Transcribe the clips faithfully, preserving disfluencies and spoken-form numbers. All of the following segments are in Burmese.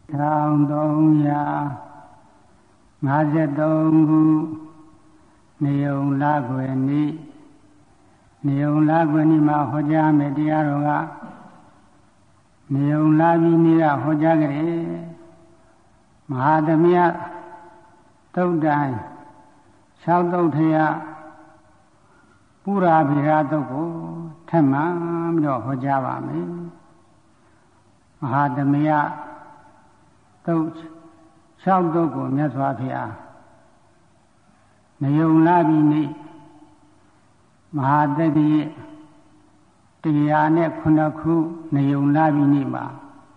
ထောင်သုံးရာငါးဆယ်သုံးခုနေုံလကွယ်နေ့နေုံလကွယ်နေ့မှာဟောကြားမယ်တရားတော်ကနေုံလပြီးနေ့ကဟောကြားကြတယ်မဟာသမယသုတ်တံ၆သုတ်ထရပုရာဘိရာသုတ်ကိုထပ်မှန်ပြီးတော့ဟောကြားပါမယ်မဟာသမယသုတ်၆သုတ်ကိုမြတ်စွာဘုရားနေုံလပြီးနေ့မဟာတက္ကရာတရားနဲ့ခုနှစ်ခုနေုံလပြီးနေ့မှာ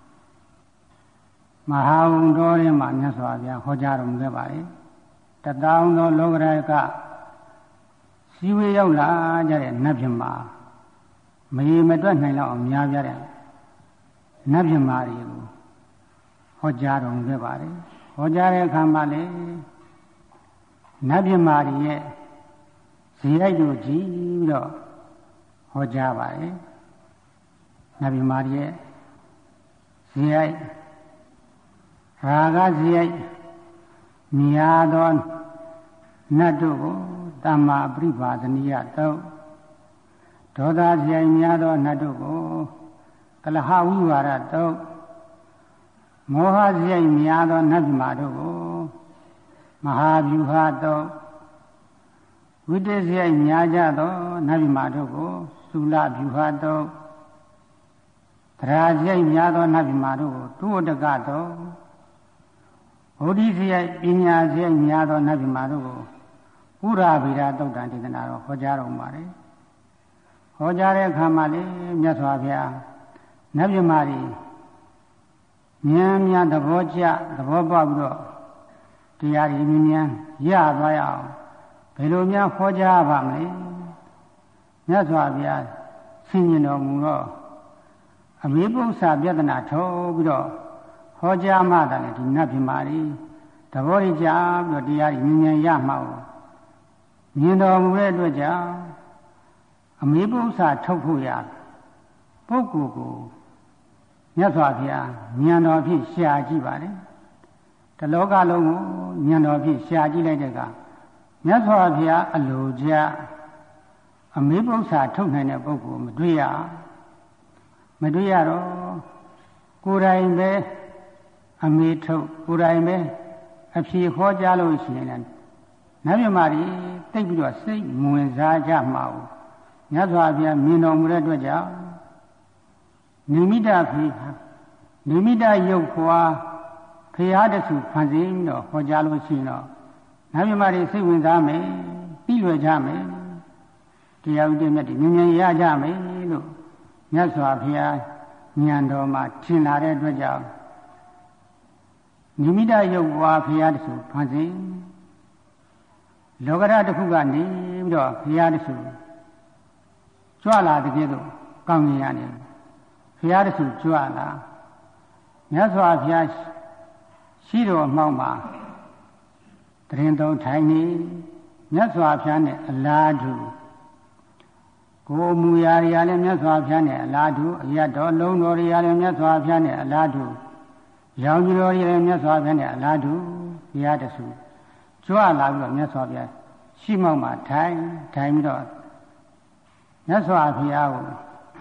မဟာဝံတော်ထဲမှာမြတ်စွာဘုရားဟောကြားတော်မူခဲ့ပါတယ်တတောင်းသောလောကရကစည်းဝေးရောက်လာကြတဲ့နတ်မြမာမရေမတွက်နိုင်တော့အများပြတဲ့နတ်မြမာတွေကိုဟောကြားတော်မူခဲ့ပါတယ်ဟောကြားတဲ့အခါမှာလေနတ်မြမာတွေရဲ့ဇေယျတို့ကြည့်ပြီးတော့ဟောကြားပါတယ်နတ်မြမာတွေရဲ့ဇေယျရာဂဇေယျမြာသောနတ်တို့ကိုတမ္မာပရိပါဒနိယတုတ်ဒေါသဇေယျများသောနတ်တို့ကိုကလဟဝိဝါဒတုတ်မောဟဇေယျများသောနတ်မြမာတို့ကိုမဟာဗျူဟာတုတ်ဝိတ္တဇေယျများကြသောနတ်မြမာတို့ကိုသုလဗျူဟာတုတ်သရာဇေယျများသောနတ်မြမာတို့ကိုတုဝတ္တကတုတ်ဘုဒ္ဓဇေယျပညာဇေယျများသောနတ်မြမာတို့ကိုပုရာဘိရာသုတ်တံဒေသနာတော်ဟောကြားတော်မူပါတယ်ဟောကြားတဲ့အခါမှာလေမြတ်စွာဘုရားနတ်မြမာတွေဉာဏ်များသဘောကျသဘောပေါက်ပြီးတော့တရားတွေမြင်မြန်ရသွားရအောင်ဘယ်လိုများဟောကြားပါမလဲမြတ်စွာဘုရားဆင်ញင်တော်မူတော့အမေပု္ပ္ပစာပြဒနာထုတ်ပြီးတော့ဟောကြားမှသာလေဒီနတ်မြမာတွေသဘောကျပြီးတော့တရားတွေမြင်မြန်ရမှာမြင်တော်မူတဲ့အတွက်ကြောင့်အမေပု္ပ္ပစာထုတ်ဖို့ရပုဂ္ဂိုလ်ကိုမြတ်စွာဘုရားဉာဏ်တော်ဖြင့်ရှာကြည့်ပါတယ်တလောကလုံးကိုဉာဏ်တော်ဖြင့်ရှာကြည့်လိုက်တဲ့အခါမြတ်စွာဘုရားအလိုကျအမေပု္ပ္ပစာထုတ်နိုင်တဲ့ပုဂ္ဂိုလ်မတွေ့ရမတွေ့ရတော့ကိုယ်တိုင်ပဲအမေထုတ်ကိုယ်တိုင်ပဲအဖြေဟောကြားလို့ရှိရင်လည်းနတ်မြမာတွေတိတ်ပြီးတော့စိတ်ဝင်စားကြမှာဘူးမြတ်စွာဘုရားမြင်တော်မူတဲ့အတွက်ကြောင့်နိမိတဖိနိမိတရုပ်ဖွာဖရာတဆူဖန်ဆင်းတော့ဟောကြားလို့ရှိရင်တော့နတ်မြမာတွေစိတ်ဝင်စားမယ်ပြီးလွယ်ကြမယ်တရားဥဒိမြတ်တွေမြင်မြင်ရကြမယ်လို့မြတ်စွာဘုရားဉာဏ်တော်မှာထင်လာတဲ့အတွက်ကြောင့်နိမိတရုပ်ဖွာဖရာတဆူဖန်ဆင်းလောကရတစ်ခုကနေပြီးတော့ဘုရားတဆူကြွလာတဲ့ကဲ့သို့ကောင်းကြီးရနေဘုရားတဆူကြွလာမြတ်စွာဘုရားရှိတော်အမှောက်မှာတရင်တော်ထိုင်နေမြတ်စွာဘုရားနဲ့အလားတူကိုယ်မူရာတွေလည်းမြတ်စွာဘုရားနဲ့အလားတူအရတော်လုံးတော်တွေလည်းမြတ်စွာဘုရားနဲ့အလားတူရောင်ကြီးတော်တွေလည်းမြတ်စွာဘုရားနဲ့အလားတူဘုရားတဆူကြွလာပြီးတော့မြတ်စွာဘုရားရှိမောက်မှာထိုင်ထိုင်ပြီးတော့မြတ်စွာဘုရားကို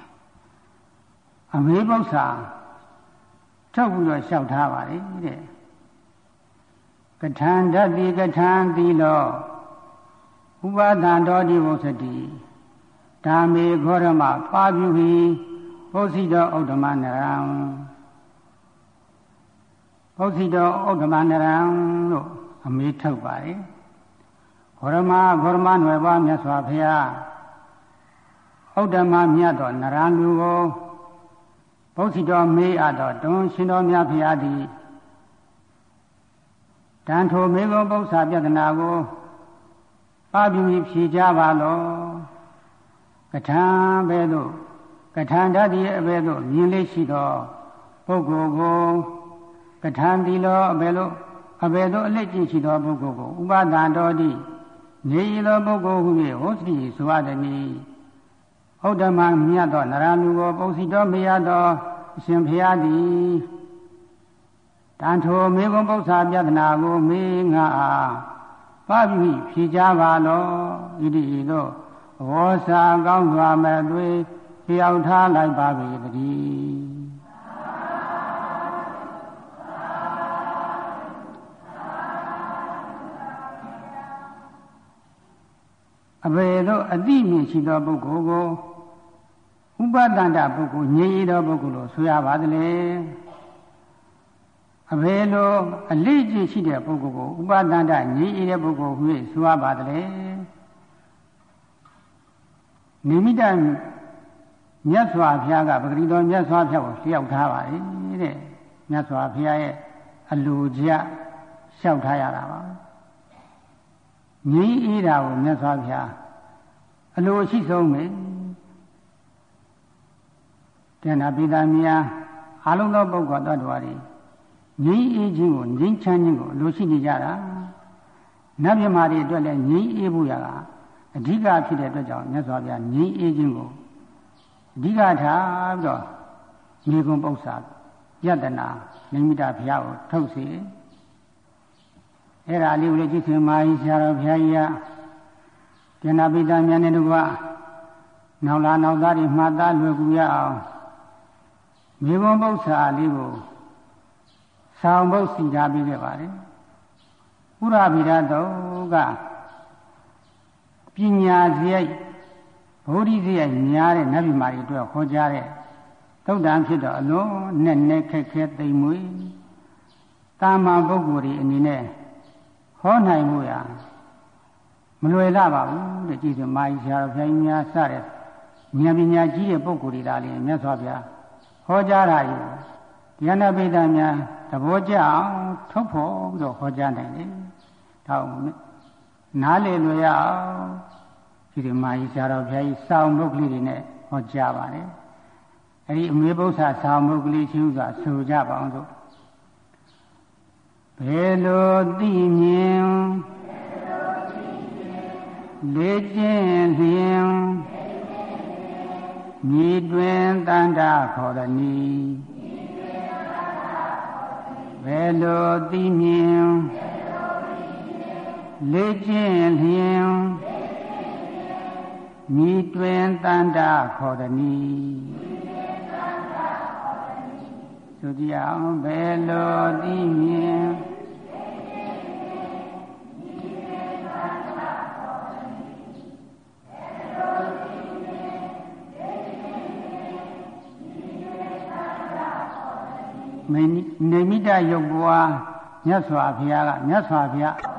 အမေပု္ပ္ပစာထုတ်ပြီးတော့လျှောက်ထားပါလေတဲ့ကထံဓတ္တိကထံသီလောဥပါဒံတော်ဒီဝုစတိဓမ္မေခောရမပါပြုဟိပုစိတောဥဒ္ဓမနရံပုစိတောဥဒ္ဓမနရံလို့အမေထုတ်ပါလေခောရမခောရမနွယ်ပွားမြတ်စွာဘုရားဥဒ္ဓမမြတ်တော်နရံလူကိုပုစိတောမေးအပ်တော်တွင်ရှင်တော်မြတ်ဘုရားသည်တန်ထိုမေကုံပု္ပ္ပစာပြဒနာကိုပပြုပြီးဖြေကြပါလောကထံဘဲသို့ကထံဓာတိအဘဲသို့မြင်လေးရှိသောပုဂ္ဂိုလ်ကိုကထံတိလောအဘဲလို့အဘဲသို့အလက်ကျင့်ရှိသောပုဂ္ဂိုလ်ကိုဥပါဒံတော်တိနေရသောပုဂ္ဂိုလ်ဟု၍ဟောစီဆိုရသည်။ဥဒ္ဓမမြတ်သောနရလူကိုပုစိတော်မရသောအရှင်ဘုရားသည်တန်ထိုမေကွန်ပု္ပ္ပာပြဒနာကိုမေးငါအားပပိဖြေကြပါလောဣတိသောဝေါ်စာကောင်းစွာမဲ့သွေးလျှောက်ထားလိုက်ပါပေတည်းအဘယ်သို့အတိမြင့်ရှိသောပုဂ္ဂိုလ်ကိုဥပဒန္တပုဂ္ဂိုလ်ငြိမ်သောပုဂ္ဂိုလ်လို့ဆိုရပါသလဲအဘယ်လိုအလေးကျင့်ရှိတဲ့ပုဂ္ဂိုလ်ကိုဥပဒန္တငြိမ်တဲ့ပုဂ္ဂိုလ်ဟုဆိုရပါသလဲနိမိတမြတ်စွာဘုရားကပဂရိတော်မြတ်စွာဘုရားကိုလျှောက်ထားပါလေတဲ့မြတ်စွာဘုရားရဲ့အလိုကျလျှောက်ထားရတာပါငြိမ်းအေးတာကိုမြတ်စွာဘုရားအလိုရှိဆုံးပဲတဏှာပိတာများအလုံးသောပုဂ္ဂိုလ်တော်တော်တွေငြိမ်းအေးခြင်းကိုငြိမ်းချမ်းခြင်းကိုအလိုရှိနေကြတာနတ်မြမာတွေအတွက်လည်းငြိမ်းအေးဖို့ရကအဓိကဖြစ်တဲ့အတွက်ကြောင့်မြတ်စွာဘုရားငြိမ်းအေးခြင်းကိုအဓိကထားပြီးတော့မြေကွန်ပု္ပ္ပာယတနာနိမိတဘုရားကိုထုတ်စေအဲ့ဒါလေးကိုလည်းကြည့်ရှင်မာကြီးဆရာတော်ဘုရားကြီးကတဏှာပိတာများနဲ့တကွနောက်လာနောက်သားတွေမှတ်သားလွယ်ကူရအောင်မြေကွန်ပု္ပ္ပာလေးကိုဆောင်ပုတ်စီထားပြီးခဲ့ပါတယ်ဥရဗိဒတော်ကပညာစရိုက်ဗုဒ္ဓစရိုက်များတဲ့နတ်ပြည်မာတွေအတွက်ခေါ်ကြတဲ့သုတ်တံဖြစ်တော့အလုံးနဲ့နဲ့ခက်ခဲသိမ်မွေတာမန်ပုဂ္ဂိုလ်တွေအနေနဲ့ဟောနိုင်မှုရမလွယ်လာပါဘူးတဲ့ကြည့်စမာကြီးဆရာတော်ဘုရားများစတဲ့ဉာဏ်ပညာကြီးတဲ့ပုဂ္ဂိုလ်တွေဒါလည်းမြတ်စွာဘုရားဟောကြားတာယူဉာဏပိဋကများသဘောကျအောင်ထုတ်ဖို့ပြီးတော့ဟောကြားနိုင်တယ်။ဒါနားလေလွယ်ရအောင်ဒီဒီမာကြီးဆရာတော်ဘုရားကြီးစောင်းမုတ်ကလေးတွေနဲ့ဟောကြားပါတယ်။အဲဒီအမေပု္ပ္ပာစောင်းမုတ်ကလေးရှိဥစွာဆိုကြပါအောင်ဆိုဘယ်လိုသိမြင်လေ့ကျင့်လျင်မြေတွင်တန်တာခေါ်ရနည်းဘယ်လိုသိမြင်လေ့ကျင့်လျင်မြေတွင်တန်တာခေါ်ရနည်းဆိုကြအောင်ဘယ်လိုသိမြင်နေမိတယုတ်ဘွားမြတ်စွာဘုရားကမြတ်စွာဘုရား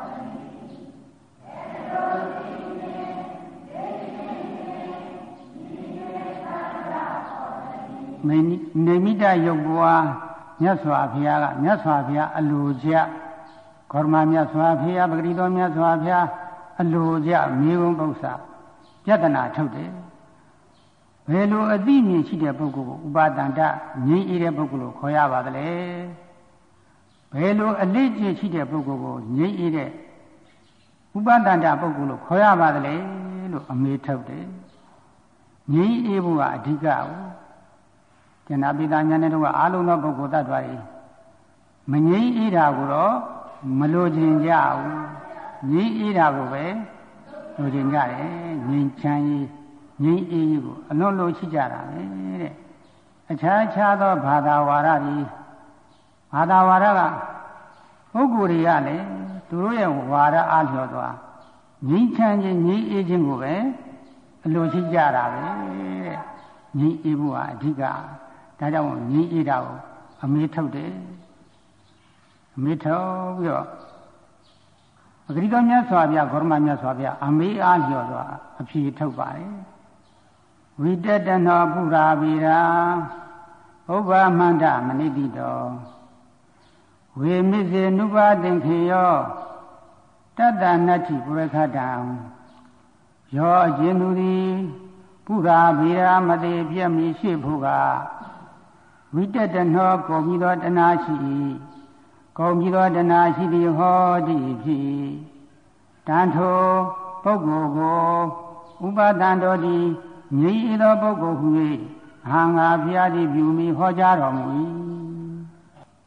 နေမိတယုတ်ဘွားမြတ်စွာဘုရားကမြတ်စွာဘုရားအလိုကျဂေါရမမြတ်စွာဘုရားပဂရိတော်မြတ်စွာဘုရားအလိုကျမြေကွန်ပု္ပ္ပာပြဒနာထုတ်တယ်ဘယ်လိုအသိဉာဏ်ရှိတဲ့ပုဂ္ဂိုလ်ကိုဥပါဒန္တငြိမ်းအေးတဲ့ပုဂ္ဂိုလ်ကိုခေါ်ရပါသလဲဘယ်လိုအလေးကျင့်ရှိတဲ့ပုဂ္ဂိုလ်ကိုငြိမ်းအေးတဲ့ဥပါဒန္တပုဂ္ဂိုလ်လို့ခေါ်ရပါသလဲလို့အမေထုတ်တယ်ငြိမ်းအေးဖို့ကအဓိကကိုကျန်တာပိတာညာနဲ့တော့အားလုံးသောပုဂ္ဂိုလ်တ attva တွေမငြိမ်းအေးတာကိုတော့မလိုချင်ကြဘူးငြိမ်းအေးတာကိုပဲလိုချင်ကြတယ်ငြိမ်းချမ်းရေးငြိမ်းအေးကိုအလွန်လိုရှိကြတာပဲတဲ့အခြားခြားသောဘာသာဝါဒတွေဘာသာဝါဒကပုဂ္ဂိုလ်တွေကလည်းသူတို့ရဲ့ဝါဒအားလျော်သွားငြိမ်းချမ်းခြင်းငြိမ်းအေးခြင်းကိုပဲအလိုရှိကြတာပဲတဲ့ငြိမ်းအေးဖို့ဟာအဓိကဒါကြောင့်ငြိမ်းအေးတာကိုအမေထုတ်တယ်အမေထုတ်ပြီးတော့ပဂရိတော်မြတ်စွာဘုရားဂေါရမမြတ်စွာဘုရားအမေအားလျော်စွာအဖြေထုတ်ပါတယ်ဝိတတနောပုရာဗိရာဥပ္ပမန္တမနိတိတောဝေမိစေနုပါသင်္ခေယောတတ္တနတ္ထိပုရခတံယောအကျဉ်သူသည်ပုရာဗိရာမတိပြည့်မီရှိဖို့ကဝိတတနောကုန်ပြီးသောတဏှာရှိ၏ကုန်ပြီးသောတဏှာရှိသည်ဟောတိဖြစ်တန်ထိုပုဂ္ဂိုလ်ကိုဥပဒံတော်သည်ငြိမ်းသောပုဂ္ဂိုလ်ဟူ၍ဟာငါဘုရားသည်ပြုမိဟောကြားတော်မူ၏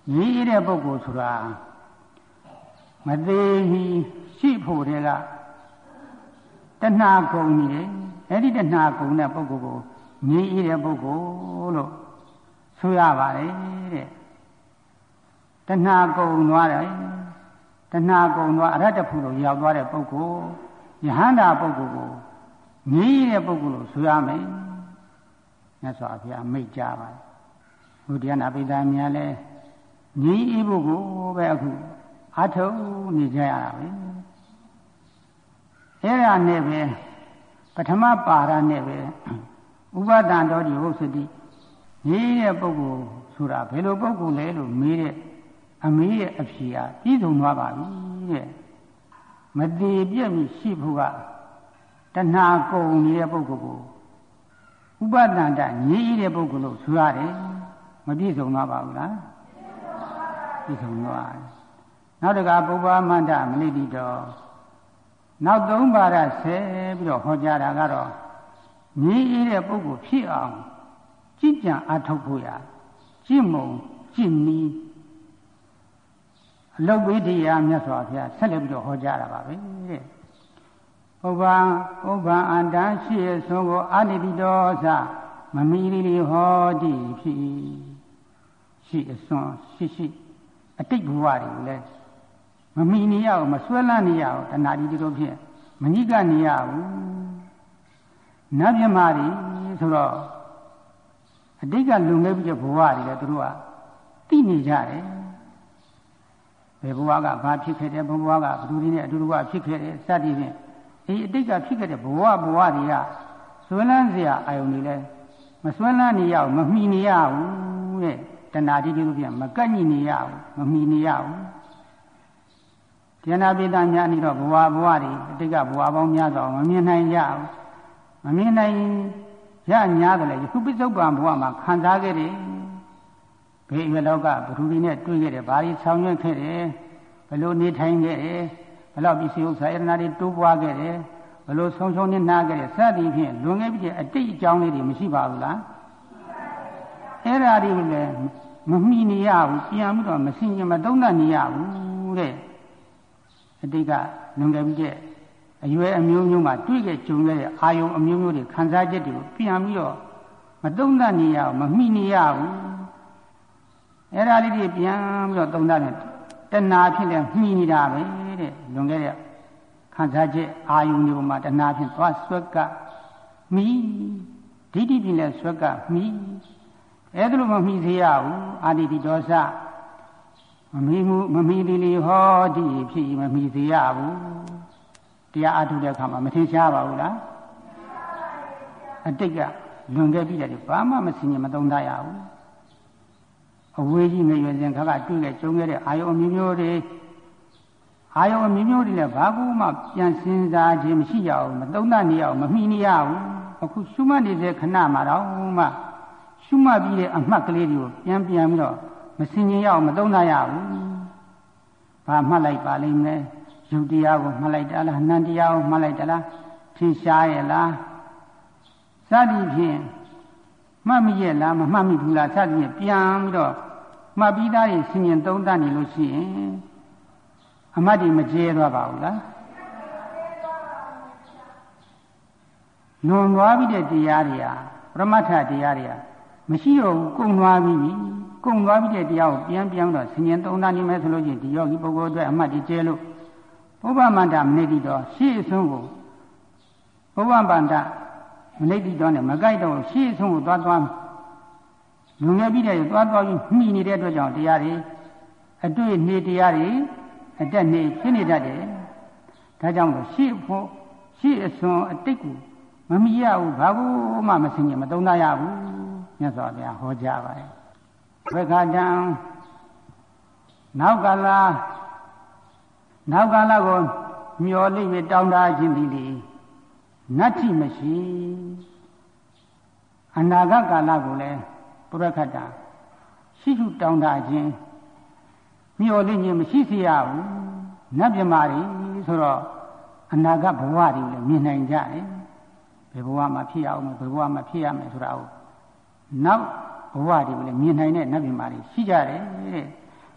ငြိတဲ့ပုဂ္ဂိုလ်ဆိုတာမသေးဘူးရှိဖို့တည်းကတဏှာကုန်နေတယ်အဲ့ဒီတဏှာကုန်တဲ့ပုဂ္ဂိုလ်ကိုငြိတဲ့ပုဂ္ဂိုလ်လို့ဆိုရပါတယ်တဲ့တဏှာကုန်သွားတယ်တဏှာကုန်သွားအရတ္တဖို့လို့ရောက်သွားတဲ့ပုဂ္ဂိုလ်ယဟန္တာပုဂ္ဂိုလ်ကိုငြိတဲ့ပုဂ္ဂိုလ်လို့ဆိုရမယ်မြတ်စွာဘုရားမိတ်ကြပါတယ်ဘုရားနာပိဋကများလဲငြိဤပုဂ္ဂိုလ်ပဲအခုအထုံနေကြရတာပဲအဲ့ဒါနဲ့ပဲပထမပါရနဲ့ပဲဥပဒံတော်ဒီဟုတ်စတိငြိတဲ့ပုဂ္ဂိုလ်ဆိုတာဘယ်လိုပုဂ္ဂိုလ်လဲလို့မေးတဲ့အမေးရဲ့အဖြေဟာပြည်စုံသွားပါပြီတဲ့မတည်ပြည့်မြရှိဖို့ကတဏှာကုန်နေတဲ့ပုဂ္ဂိုလ်ကိုဥပဒံတငြိတဲ့ပုဂ္ဂိုလ်လို့ဆိုရတယ်မပြည့်စုံသွားပါဘူးလားပြည့်စုံသွားတယ်နောက်တကပုဗ္ဗမန္တမနိတိတော်နောက်သုံးပါးရဆဲပြီးတော့ဟောကြားတာကတော့ငြိတဲ့ပုဂ္ဂိုလ်ဖြစ်အောင်ကြည်ကြံအထောက်ဖို့ရကြည်မုံကြည်နီးအလုတ်ဝိဒိယမြတ်စွာဘုရားဆက်လက်ပြီးတော့ဟောကြားတာပါပဲတဲ့ဥပ္ပံဥပ္ပံအန္တရှိရဆုံးကိုအာနိတိတော်သမမီလီဟောတိဖြစ်ရှိအစွန်းရှိရှိအတိတ်ဘဝတွေကိုလည်းမမီနေရအောင်မဆွဲလန်းနေရအောင်တဏှာတိတို့ဖြင့်မဏိကနေရဘူးနတ်မြမတွေဆိုတော့အတိတ်ကလုံခဲ့ပြီးတဲ့ဘဝတွေလည်းသူတို့ကသိနေကြတယ်ဘယ်ဘဝကဘာဖြစ်ခဲ့တယ်ဘယ်ဘဝကဘသူတွေနဲ့အတူတူကဖြစ်ခဲ့တယ်စသည်ဖြင့်ဒီအတိတ်ကဖြစ်ခဲ့တဲ့ဘဝဘဝတွေကဆွဲလန်းစရာအာယုန်တွေလည်းမဆွဲလန်းနေရအောင်မမီနေရဘူးတဲ့တဏှာတိတို့ဖြင့်မကန့်ညိနေရဘူးမမီနေရဘူးဉာဏပိတညာနေတော့ဘဝဘဝတွေအတိတ်ကဘဝပေါင်းများစွာမမြင်နိုင်ကြဘူးမမြင်နိုင်ရညာတယ်လေယခုပိဿုပံဘဝမှာခံစားခဲ့တယ်ဘေးရွယ်လောကဘုသူတွေနဲ့တွေ့ခဲ့တယ်ဘာတွေဆောင်ရွက်ခဲ့တယ်ဘယ်လိုနေထိုင်ခဲ့တယ်ဘယ်လောက်ပစ္စည်းဥစ္စာယတနာတွေတိုးပွားခဲ့တယ်ဘယ်လိုဆုံးရှုံးနေနာခဲ့တယ်စသည်ဖြင့်လွန်ခဲ့ပြီးတဲ့အတိတ်အကြောင်းလေးတွေမရှိပါဘူးလားအဲ့ဒါတွေလည်းမမိနေရဘူးပြန်ပြီးတော့မစင်ကြမသုံးသပ်နေရဘူးတဲ့အတိတ်ကလွန်ခဲ့ပြီးတဲ့အရွယ်အမျိုးမျိုးမှာတွေ့ခဲ့ကြုံခဲ့တဲ့အာယုံအမျိုးမျိုးတွေခံစားချက်တွေကိုပြန်ပြီးတော့မသုံးသပ်နေရဘူးမမိနေရဘူးအဲ့ဒါလေးတွေပြန်ပြီးတော့သုံးသပ်နေတဏှာဖြစ်တဲ့မှီနေတာပဲတဲ့လွန်ခဲ့တဲ့ခံစားချက်အာယုံတွေမှာတဏှာဖြင့်သွားဆွဲကမှီဒိဋ္ဌိဖြင့်လည်းဆွဲကမှီအဲ့ဒါလိုမမှီစေရဘူးအာတိတိဒေါသမမီမှုမမီလီလီဟောတိဖြစ်မမီစေရဘူးတရားအထုတဲ့အခါမှာမထင်ရှားပါဘူးလားအတိတ်ကလွန်ခဲ့ပြီးတယ်ဘာမှမစင်ရင်မသုံးသပ်ရဘူးအဝေးကြီးငရွယ်စဉ်ခါကတွေ့ခဲ့ကြုံခဲ့တဲ့အာယုံအမျိုးမျိုးတွေအာယုံအမျိုးမျိုးတွေလည်းဘာကူမှပြန်စဉ်းစားခြင်းမရှိရဘူးမသုံးသပ်နေရဘူးမမှီနေရဘူးအခုရှုမှတ်နေတဲ့ခဏမှာတော့မှရှုမှတ်ပြီးတဲ့အမှတ်ကလေးတွေကိုပြန်ပြန်ပြီးတော့မစင်ရင်ရအောင်မသုံးသပ်ရဘူးဘာမှတ်လိုက်ပါလိမ့်မယ်ယုတ်တရားကိုမှတ်လိုက်တာလားနန္တရားကိုမှတ်လိုက်တာလားထင်ရှားရဲ့လားစသည်ဖြင့်မှတ်မိရဲ့လားမမှတ်မိဘူးလားစသည်ဖြင့်ပြန်ပြီးတော့မှတ်ပြီးသားရင်စင်ရင်သုံးသပ်နေလို့ရှိရင်အမှတ်တွေမကျဲသွားပါဘူးလားလွန်သွားပြီးတဲ့တရားတွေဟာပရမတ္ထတရားတွေဟာမရှိတော့ဘူးကုန်သွားပြီကုန်သွားပြီးတဲ့တရားကိုပြန်ပြန်တော့စင်ရင်သုံးသပ်နေမယ်ဆိုလို့ချင်းဒီယောဂီပုဂ္ဂိုလ်အတွက်အမှတ်တွေကျဲလို့ဘုဗ္ဗမန္တမနိတိတော်ရှေ့အဆုံးကိုဘုဗ္ဗမန္တမနိတိတော်နဲ့မကြိုက်တော့ရှေ့အဆုံးကိုသွားသွားလွန်ခဲ့ပြီးတဲ့သွားသွားပြီးမှီနေတဲ့အတွက်ကြောင့်တရားတွေအတွေ့နေတရားတွေအတက်နေဖြစ်နေတတ်တယ်ဒါကြောင့်လို့ရှေ့ဖို့ရှေ့အစွန်အတိတ်ကိုမမီရဘူးဘာဘူးမှမစင်ကြမသုံးသပ်ရဘူးမြတ်စွာဘုရားဟောကြားပါတယ်ဘဂတံနောက်ကလာနောက်ကာလကိုမျောလိမ့်ပြီးတောင်းတခြင်းသည်လေနတ္ထိမရှိအနာဂတ်ကာလကိုလည်းပုရခတ္တရှိစုတောင်းတခြင်းမျောလိမ့်ခြင်းမရှိစေရဘူးနတ်မြမာတွေဆိုတော့အနာဂတ်ဘဝတွေလည်းမြင်နိုင်ကြတယ်ဘယ်ဘဝမှာဖြစ်ရအောင်ဘယ်ဘဝမှာဖြစ်ရမယ်ဆိုတာကိုနောက်ဘဝတွေလည်းမြင်နိုင်တဲ့နတ်မြမာတွေရှိကြတယ်တဲ့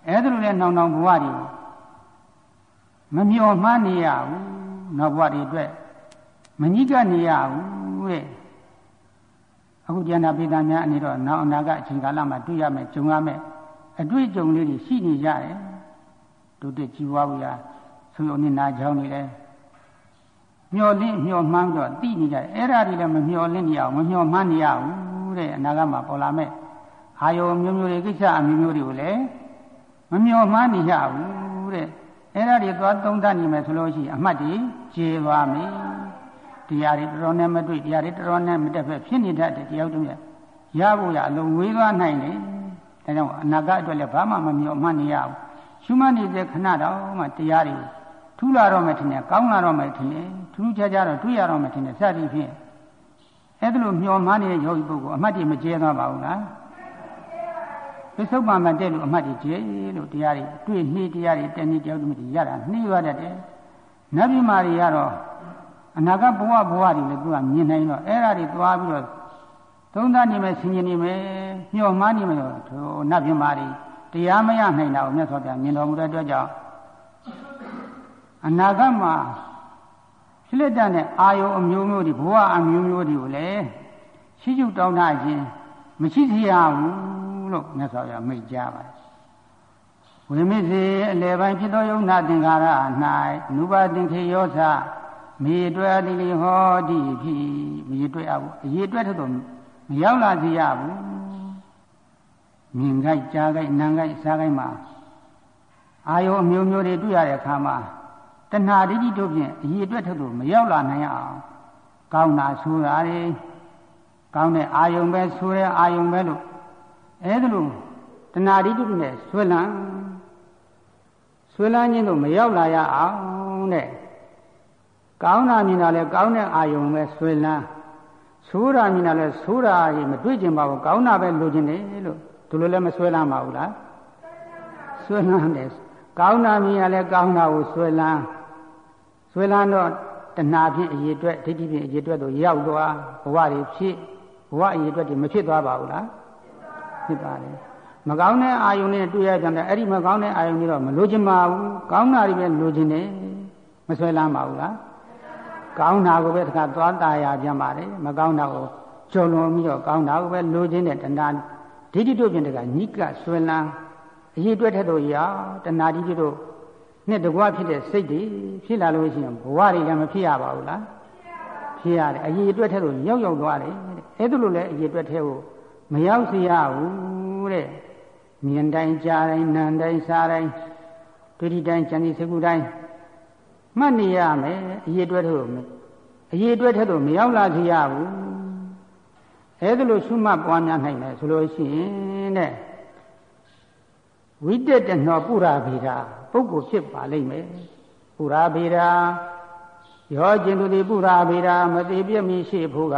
အဲ့ဒါလိုလဲနောင်နောင်ဘဝတွေမမျှော်မှန်းနေရဘူးနောက်ဘဝတွေအတွက်မညှိကနေရဘူးတဲ့အခုဉာဏပိဋကများအနေတော့နောက်အနာကအချိန်ကာလမှာတွေ့ရမယ်ကြုံရမယ်အတွေ့အကြုံလေးတွေရှိနေကြတယ်တို့တကြည်ဝါဘူးရဆိုရုံနဲ့နာချောင်းနေလဲမျောလင့်မျောမှန်းတော့သိနေကြတယ်အဲ့ဒါတွေလည်းမမျောလင့်နေအောင်မမျောမှန်းနေရဘူးတဲ့အနာကမှာပေါ်လာမဲ့အာယုံမျိုးမျိုးတွေကိစ္စအမျိုးမျိုးတွေကိုလည်းမမျောမှန်းနေရဘူးတဲ့အဲ့ဒါတွေသွားသုံးသပ်နေမယ်ဆိုလို့ရှိရင်အမှတ်တွေကျေသွားမယ်တရားတွေတော်တော်နဲ့မတွေ့တရားတွေတော်တော်နဲ့မတက်ဖက်ဖြစ်နေတတ်တဲ့တရားတို့ရရဖို့ရအလုံးဝေးသွားနိုင်တယ်ဒါကြောင့်အနာဂတ်အတွက်လည်းဘာမှမမျောမှန်းနေရဘူးရှုမှတ်နေတဲ့ခဏတော့မှတရားတွေထူလာတော့မှထင်တယ်ကောင်းလာတော့မှထင်တယ်ထူးခြားခြားတော့တွေ့ရတော့မှထင်တယ်စသည်ဖြင့်အဲ့ဒါလိုမျောမှန်းနေတဲ့ယောဂီပုဂ္ဂိုလ်အမှတ်တွေမကျဲသွားပါဘူးလားပစ္စုပန်မှာတဲ့လို့အမှတ်တွေကျဲလို့တရားတွေတွေ့နှီးတရားတွေတဏှိတရားတွေရတာနှီးသွားတတ်တယ်နတ်ပြည်မာတွေကတော့အနာဂတ်ဘဝဘဝတွေလည်းသူကမြင်နိုင်တော့အဲ့ဒါတွေသွားပြီးတော့သုံးသပ်နေမယ်ဆင်ခြင်နေမယ်မျှော်မှန်းနေမယ်တော့နတ်ပြည်မာတွေတရားမရနိုင်တာကိုမြတ်စွာဘုရားမြင်တော်မူတဲ့အတွက်ကြောင့်အနာဂတ်မှာဖြစ်လက်တဲ့အာယုံအမျိုးမျိုးတွေဘဝအမျိုးမျိုးတွေကိုလည်းရှိကျုတောင်းတခြင်းမရှိစေရဘူးလို့မြတ်စွာဘုရားမိန့်ကြားပါတယ်ဝိမိစေအလယ်ပိုင်းဖြစ်သောယုံနာသင်္ခါရ၌နုပါသင်္ခေယောသမေတွေ့အတိလိဟောတိဖြစ်မေတွေ့အဘူးအရေးတွေ့ထတော့မရောက်လာစေရဘူးမြင်ကြိုက်ကြားကြိုက်နားကြိုက်စားကြိုက်မှာအာယုံအမျိုးမျိုးတွေတွေ့ရတဲ့အခါမှာတဏှာဒိဋ္ဌိတို့ဖြင့်အရေးအတွက်ထပ်လို့မရောက်လာနိုင်အောင်ကောင်းတာဆိုးတာတွေကောင်းတဲ့အာယုံပဲဆိုးတဲ့အာယုံပဲလို့အဲဒါလို့တဏှာဒိဋ္ဌိနဲ့ဆွဲလန်းဆွဲလန်းခြင်းတို့မရောက်လာရအောင်တဲ့ကောင်းတာမြင်တာလဲကောင်းတဲ့အာယုံပဲဆွဲလန်းဆိုးတာမြင်တာလဲဆိုးတာကြီးမတွေ့ကျင်ပါဘူးကောင်းတာပဲလိုချင်တယ်လို့ဒီလိုလည်းမဆွဲလန်းပါဘူးလားဆွဲလန်းတယ်ကောင်းတာမြင်ရလဲကောင်းတာကိုဆွဲလန်းဆွဲလန်းတော့တဏှာဖြင့်အရေးအတွက်ဒိဋ္ဌိဖြင့်အရေးအတွက်တို့ရောက်သွားဘဝတွေဖြစ်ဘဝအရေးအတွက်တွေမဖြစ်သွားပါဘူးလားဖြစ်ပါတယ်မကောင်းတဲ့အာယုန်နဲ့တွေ့ရကြတယ်အဲ့ဒီမကောင်းတဲ့အာယုန်တွေတော့မလိုချင်ပါဘူးကောင်းတာတွေပဲလိုချင်တယ်မဆွဲလန်းပါဘူးလားကောင်းတာကိုပဲတခါသွားตายရပြန်ပါတယ်မကောင်းတာကိုကြုံလွန်ပြီးတော့ကောင်းတာကိုပဲလိုချင်တဲ့တဏှာဒိဋ္ဌိတို့ဖြင့်တခါညိကဆွဲလန်းအရေးအတွက်ထက်တော့ရတဏှာဒိဋ္ဌိတို့နဲ့တကွဖြစ်တဲ့စိတ်တွေဖြစ်လာလို့ရှိရင်ဘဝတွေလည်းမဖြစ်ရပါဘူးလားဖြစ်ရတယ်အရေးအတွက်ထက်တော့ရောက်ရောက်သွားတယ်အဲ့ဒါလိုလည်းအရေးအတွက်ထဲကိုမရောက်စေရဘူးတဲ့မြင်တိုင်းကြားတိုင်းနားတိုင်းစားတိုင်းဒိဋ္ဌိတိုင်းဉာဏ်ဒီစကုတိုင်းမှတ်နေရမယ်အရေးအတွက်ထက်တော့အရေးအတွက်ထက်တော့မရောက်လာစေရဘူးအဲ့ဒါလိုရှုမှတ်ပွားများနိုင်တယ်ဆိုလို့ရှိရင်တဲ့ဝိတက်တနောပုရာဗေဒပုဂ္ဂိုလ်ဖြစ်ပါလိမ့်မယ်ပုရာဗေဒရောကျင်သူသည်ပုရာဗေဒမသိပြမည်ရှိဖို့က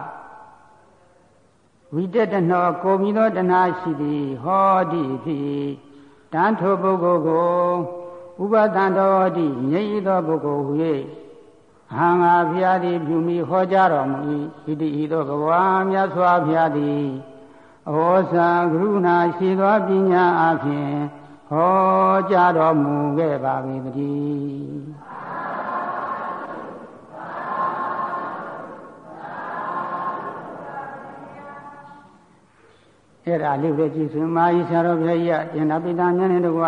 ဝိတက်တနောကိုမိသောတဏှာရှိသည်ဟောတိဖြစ်တန်ထိုပုဂ္ဂိုလ်ကိုဥပဒံတော်တိငြိ၏သောပုဂ္ဂိုလ်ဟူ၍အဟံငါဖျားသည်ပြုမိဟောကြားတော်မူ၏ဣတိဤသို့ဘဂဝါမြတ်စွာဘုရားသည်ဩဇာကရုဏာရှိသောပညာအဖြင့်ဟောကြားတော်မူခဲ့ပါ၏တည်းအဲ့ဒါလေးပဲကြည့်ဆိုမာယီဆရာတော်ဘုရားကြီးကဉာဏပိဋကဉာဏ်နဲ့တကွ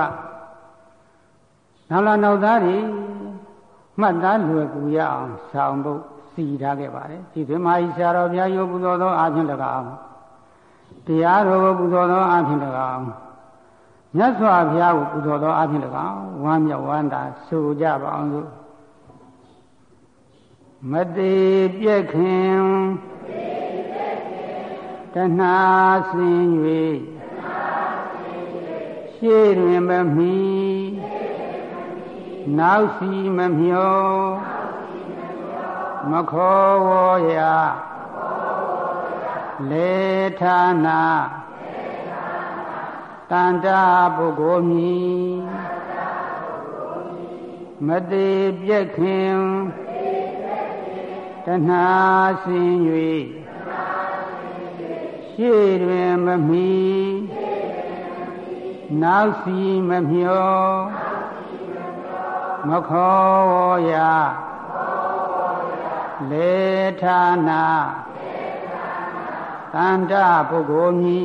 နောက်လာနောက်သားတွေမှတ်သားလွယ်ကူရအောင်ဆောင်ဖို့စီထားခဲ့ပါတယ်ဒီသမာယီဆရာတော်ဘုရားရုပ်ပူဇော်သောအားဖြင့်၎င်းတရားတော်ကိုပူဇော်သောအားဖြင့်၎င်းမြတ်စွာဘုရားကိုပူဇော်သောအားဖြင့်၎င်းဝမ်းမြောက်ဝမ်းသာဆိုကြပါအောင်စို့မတိပြည့်ခင်တဏှာဆင်း၍ရှေ့တွင်မမီနောက်စီမမျောမခေါ်ဝေါ်ရလေဌာနာတန္တာပုဂ္ဂိုလ်မီမတိပြည့်ခင်တဏှာဆင်း၍ရှေ့တွင်မမီနောက်စီမမျောမခေါ်ရလေဌာနာတန္တပုဂ္ဂိုလ်မီ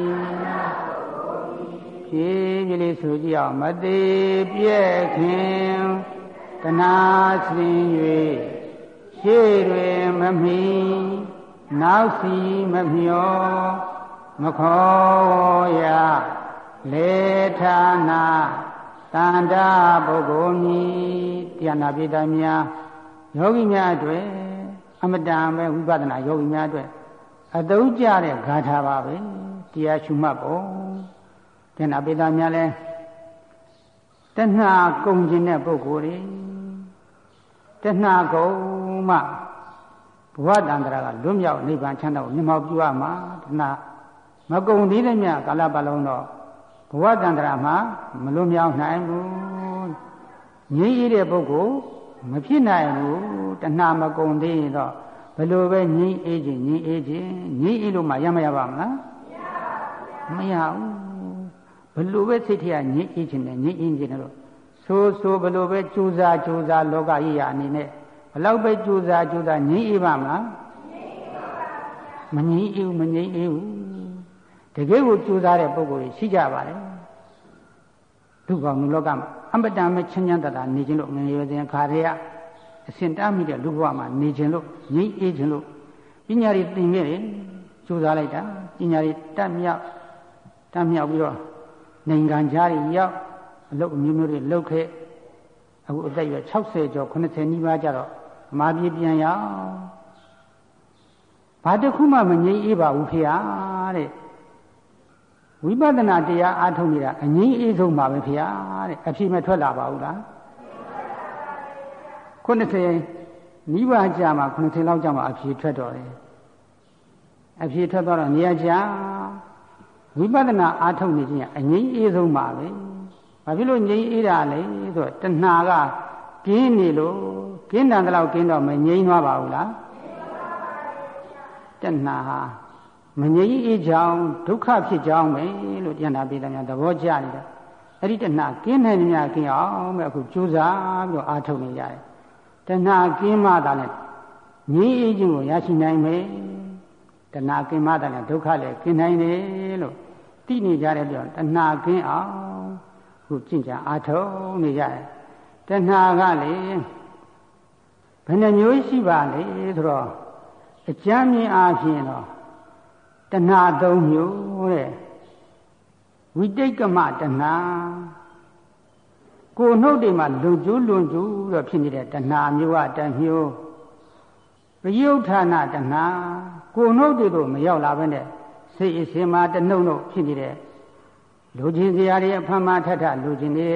ဖြည်းဖြည်းလေးဆိုကြည့်အောင်မသေးပြည့်ခင်တဏှာစင်၍ရှေ့တွင်မမီနောက်စီမမျောမခေါ်ရလေဌာနာတန္တပုဂ္ဂိုလ်မီတရားနာပိဋကများယောဂီများအတွက်အမတန်ပဲဝိပဿနာယောဂီများအတွက်အသုံးကျတဲ့ဂါထာပါပဲတရားရှုမှတ်ဖို့တရားနာပိဋကများလဲတဏှာကုန်ခြင်းတဲ့ပုဂ္ဂိုလ်တွေတဏှာကုန်မှဘဝတန္တရာကလွတ်မြောက်နိဗ္ဗာန်ချမ်းသာကိုမြတ်မောပြုရမှာတဏှာမကုန်သေးတဲ့မြတ်ကာလပတ်လုံးတော့ဘဝတန္တရာမှာမလွတ်မြောက်နိုင်ဘူးငြိမ်းအေးတဲ့ပုဂ္ဂိုလ်မဖြစ်နိုင်ဘူးတဏှာမကုန်သေးရင်တော့ဘယ်လိုပဲငြိမ်းအေးခြင်းငြိမ်းအေးခြင်းငြိမ်းအေးလို့မှရမရပါမလားမရဘူးဘယ်လိုပဲစိတ်ထဲကငြိမ်းအေးခြင်းနဲ့ငြိမ်းအေးခြင်းနဲ့လို့ဆိုဆိုဘယ်လိုပဲကြိုးစားကြိုးစားလောကကြီးရာအနေနဲ့ဘယ်လောက်ပဲကြိုးစားကြိုးစားငြိမ်းအေးပါမလားမငြိမ်းအေးဘူးမငြိမ်းအေးဘူးတကယ်ကိုကြိုးစားတဲ့ပုဂ္ဂိုလ်ရှိကြပါလေဒုက္ခမူလောကမှာအမတန်ပဲချမ်းချမ်းသာသာနေခြင်းလို့ငြိမ်းရွယ်ခြင်းခါရဲအစဉ်တမ်းမိတဲ့လူဘဝမှာနေခြင်းလို့ငြိမ်းအေးခြင်းလို့ပညာတွေသင်ခဲ့တယ်ကြိုးစားလိုက်တာပညာတွေတတ်မြောက်တတ်မြောက်ပြီးတော့နိုင်ငံခြားတွေရောက်အလုပ်အမျိုးမျိုးတွေလုပ်ခဲ့အခုအသက်အရွယ်၆၀ကျော်၇၀နီးပါးကြတော့အမှားပြေးပြန်ရောက်ဘာတစ်ခုမှမငြိမ်းအေးပါဘူးဖေဟာတဲ့ဝိပဿနာတရားအားထုတ်နေတာအငြိမ်းအေးဆုံးပါပဲဖေဟာတဲ့အဖြစ်မထွက်လာပါဘူးလားခုနှစ်ဆယ်နီးပါးကြာမှခုနှစ်ဆယ်လောက်ကြာမှအဖြစ်ထွက်တော့တယ်အဖြစ်ထွက်တော့နေရာကြာဝိပဿနာအားထုတ်နေခြင်းအငြိမ်းအေးဆုံးပါပဲဘာဖြစ်လို့ငြိမ်းအေးတာလဲဆိုတော့တဏှာကကင်းနေလို့ကင်းတယ်တော့ကင်းတော့မငြိမ်းသွားပါဘူးလားတဏှာဟာမငြိမ်းအေးကြောင်းဒုက္ခဖြစ်ကြောင်းပဲလို့တရားနာပိဋကများသဘောကျနေတယ်အဲ့ဒီတဏှာကင်းနိုင်များကင်းအောင်ပဲအခုကြိုးစားပြီးတော့အားထုတ်နေကြတယ်တဏှာကင်းမှသာနဲ့ငြိမ်းအေးခြင်းကိုရရှိနိုင်မယ်တဏှာကင်းမှသာနဲ့ဒုက္ခလည်းကင်းနိုင်တယ်လို့သိနေကြတဲ့ပြောတဏှာကင်းအောင်ခုကျင့်ကြံအားထုတ်နေကြတယ်တဏှာကလေဘယ်နှမျိုးရှိပါလဲဆိုတော့အကျမ်းမြင်အားဖြင့်တော့တဏှာသုံးမျိုးတဲ့ဝိတိတ်ကမတဏှာကိုယ်နှုတ်တွေမှာလွန်ကျူးလွန်ကျူးတော့ဖြစ်နေတဲ့တဏှာမျိုးကတစ်မျိုးပရိယုဌာဏတဏှာကိုယ်နှုတ်တွေတို့မရောက်လာဘဲနဲ့စိတ်အစဉ်မှာတနှုတ်နှုတ်ဖြစ်နေတဲ့လူချင်းစရာတွေအဖမ်းမထထလူချင်းတွေ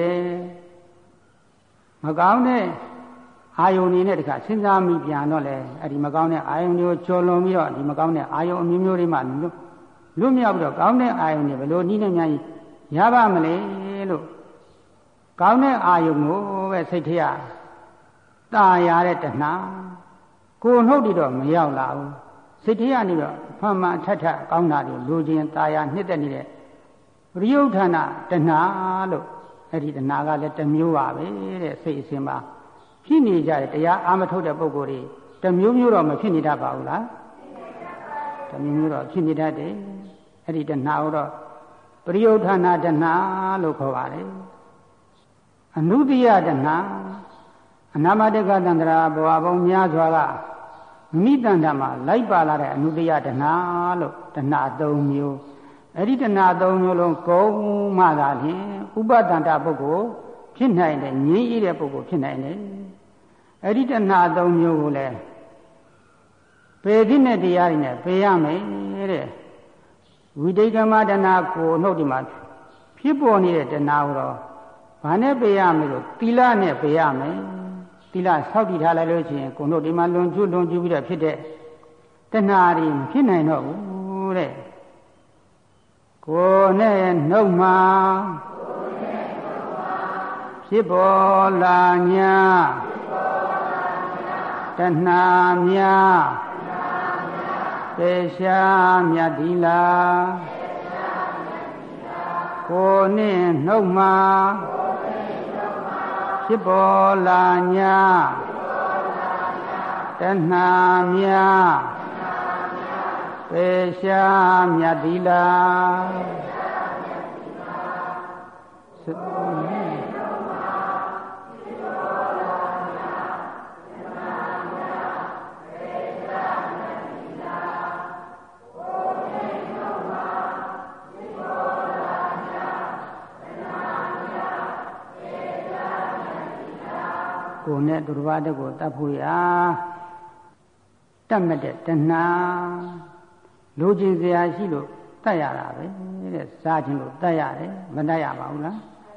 မကောင်းတဲ့အာယုန်တွေနဲ့တခါစဉ်းစားမိပြန်တော့လေအဲ့ဒီမကောင်းတဲ့အာယုန်တွေကိုကျော်လွန်ပြီးတော့ဒီမကောင်းတဲ့အာယုန်အမျိုးမျိုးတွေမှလွတ်မြောက်ပြီးတော့ကောင်းတဲ့အာယုန်တွေဘယ်လိုနည်းနဲ့များရပါမလဲလို့ကောင်းတဲ့အာယုန်ကိုပဲစိတ်ထဲကတာယာတဲ့တဏှာကိုယ်နှုတ်တွေတော့မရောက်လာဘူးစိတ်ထဲကနေတော့ဖမ်းမထထကောင်းတာတွေလူချင်းတာယာနှစ်သက်နေတဲ့ပရိယုဌာဏတဏှာလို့အဲ့ဒီတဏှာကလည်းတစ်မျိုးပါပဲတဲ့စိတ်အစဉ်ပါဖြစ်နေကြတယ်တရားအာမထုတ်တဲ့ပုဂ္ဂိုလ်တွေတစ်မျိုးမျိုးတော့မဖြစ်နေတတ်ပါဘူးလားတစ်မျိုးမျိုးတော့ဖြစ်နေတတ်တယ်အဲ့ဒီတဏှာကိုတော့ပရိယုဌာဏတဏှာလို့ခေါ်ပါတယ်အနုတ္တိယတဏှာအနာမတက္ကတန္တရာဘဝပေါင်းများစွာကမိတ္တန္တမှာလိုက်ပါလာတဲ့အနုတ္တိယတဏှာလို့တဏှာသုံးမျိုးအဲ့ဒီတဏှာသုံးမျိုးလုံးကုန်မှသာဖြင့်ဥပတန္တပုဂ္ဂိုလ်ဖြစ်နိုင်တယ်ငြိမ်းအေးတဲ့ပုဂ္ဂိုလ်ဖြစ်နိုင်တယ်အဲ့ဒီတဏှာသုံးမျိုးကိုလည်းပေသည့်နဲ့တရားတွေနဲ့ပေရမယ်တဲ့ဝိတိတ်ကမတဏှာကိုနှုတ်ဒီမှာဖြစ်ပေါ်နေတဲ့တဏှာကိုတော့ဘာနဲ့ပေရမလို့သီလနဲ့ပေရမယ်သီလဆောက်တည်ထားလိုက်လို့ရှိရင်ကိုနှုတ်ဒီမှာလွန်ကျူးလွန်ကျူးပြီးတော့ဖြစ်တဲ့တဏှာတွေမဖြစ်နိုင်တော့ဘူးတဲ့ကိုယ်နဲ့နှုတ်မှာဖြစ်ပေါ်လာညာတဏှာများပေရှားမြတ်သီလားကိုနှင့်နှုတ်မှာဖြစ်ပေါ်လာညာတဏှာများပေရှားမြတ်တိလားကိုယ်နဲ့သူတစ်ပါးတည်းကိုတတ်ဖို့ရာတတ်မဲ့တဲ့တဏှာလိုချင်စရာရှိလို့တတ်ရတာပဲတဲ့စားခြင်းလို့တတ်ရတယ်မတတ်ရပါဘူးလား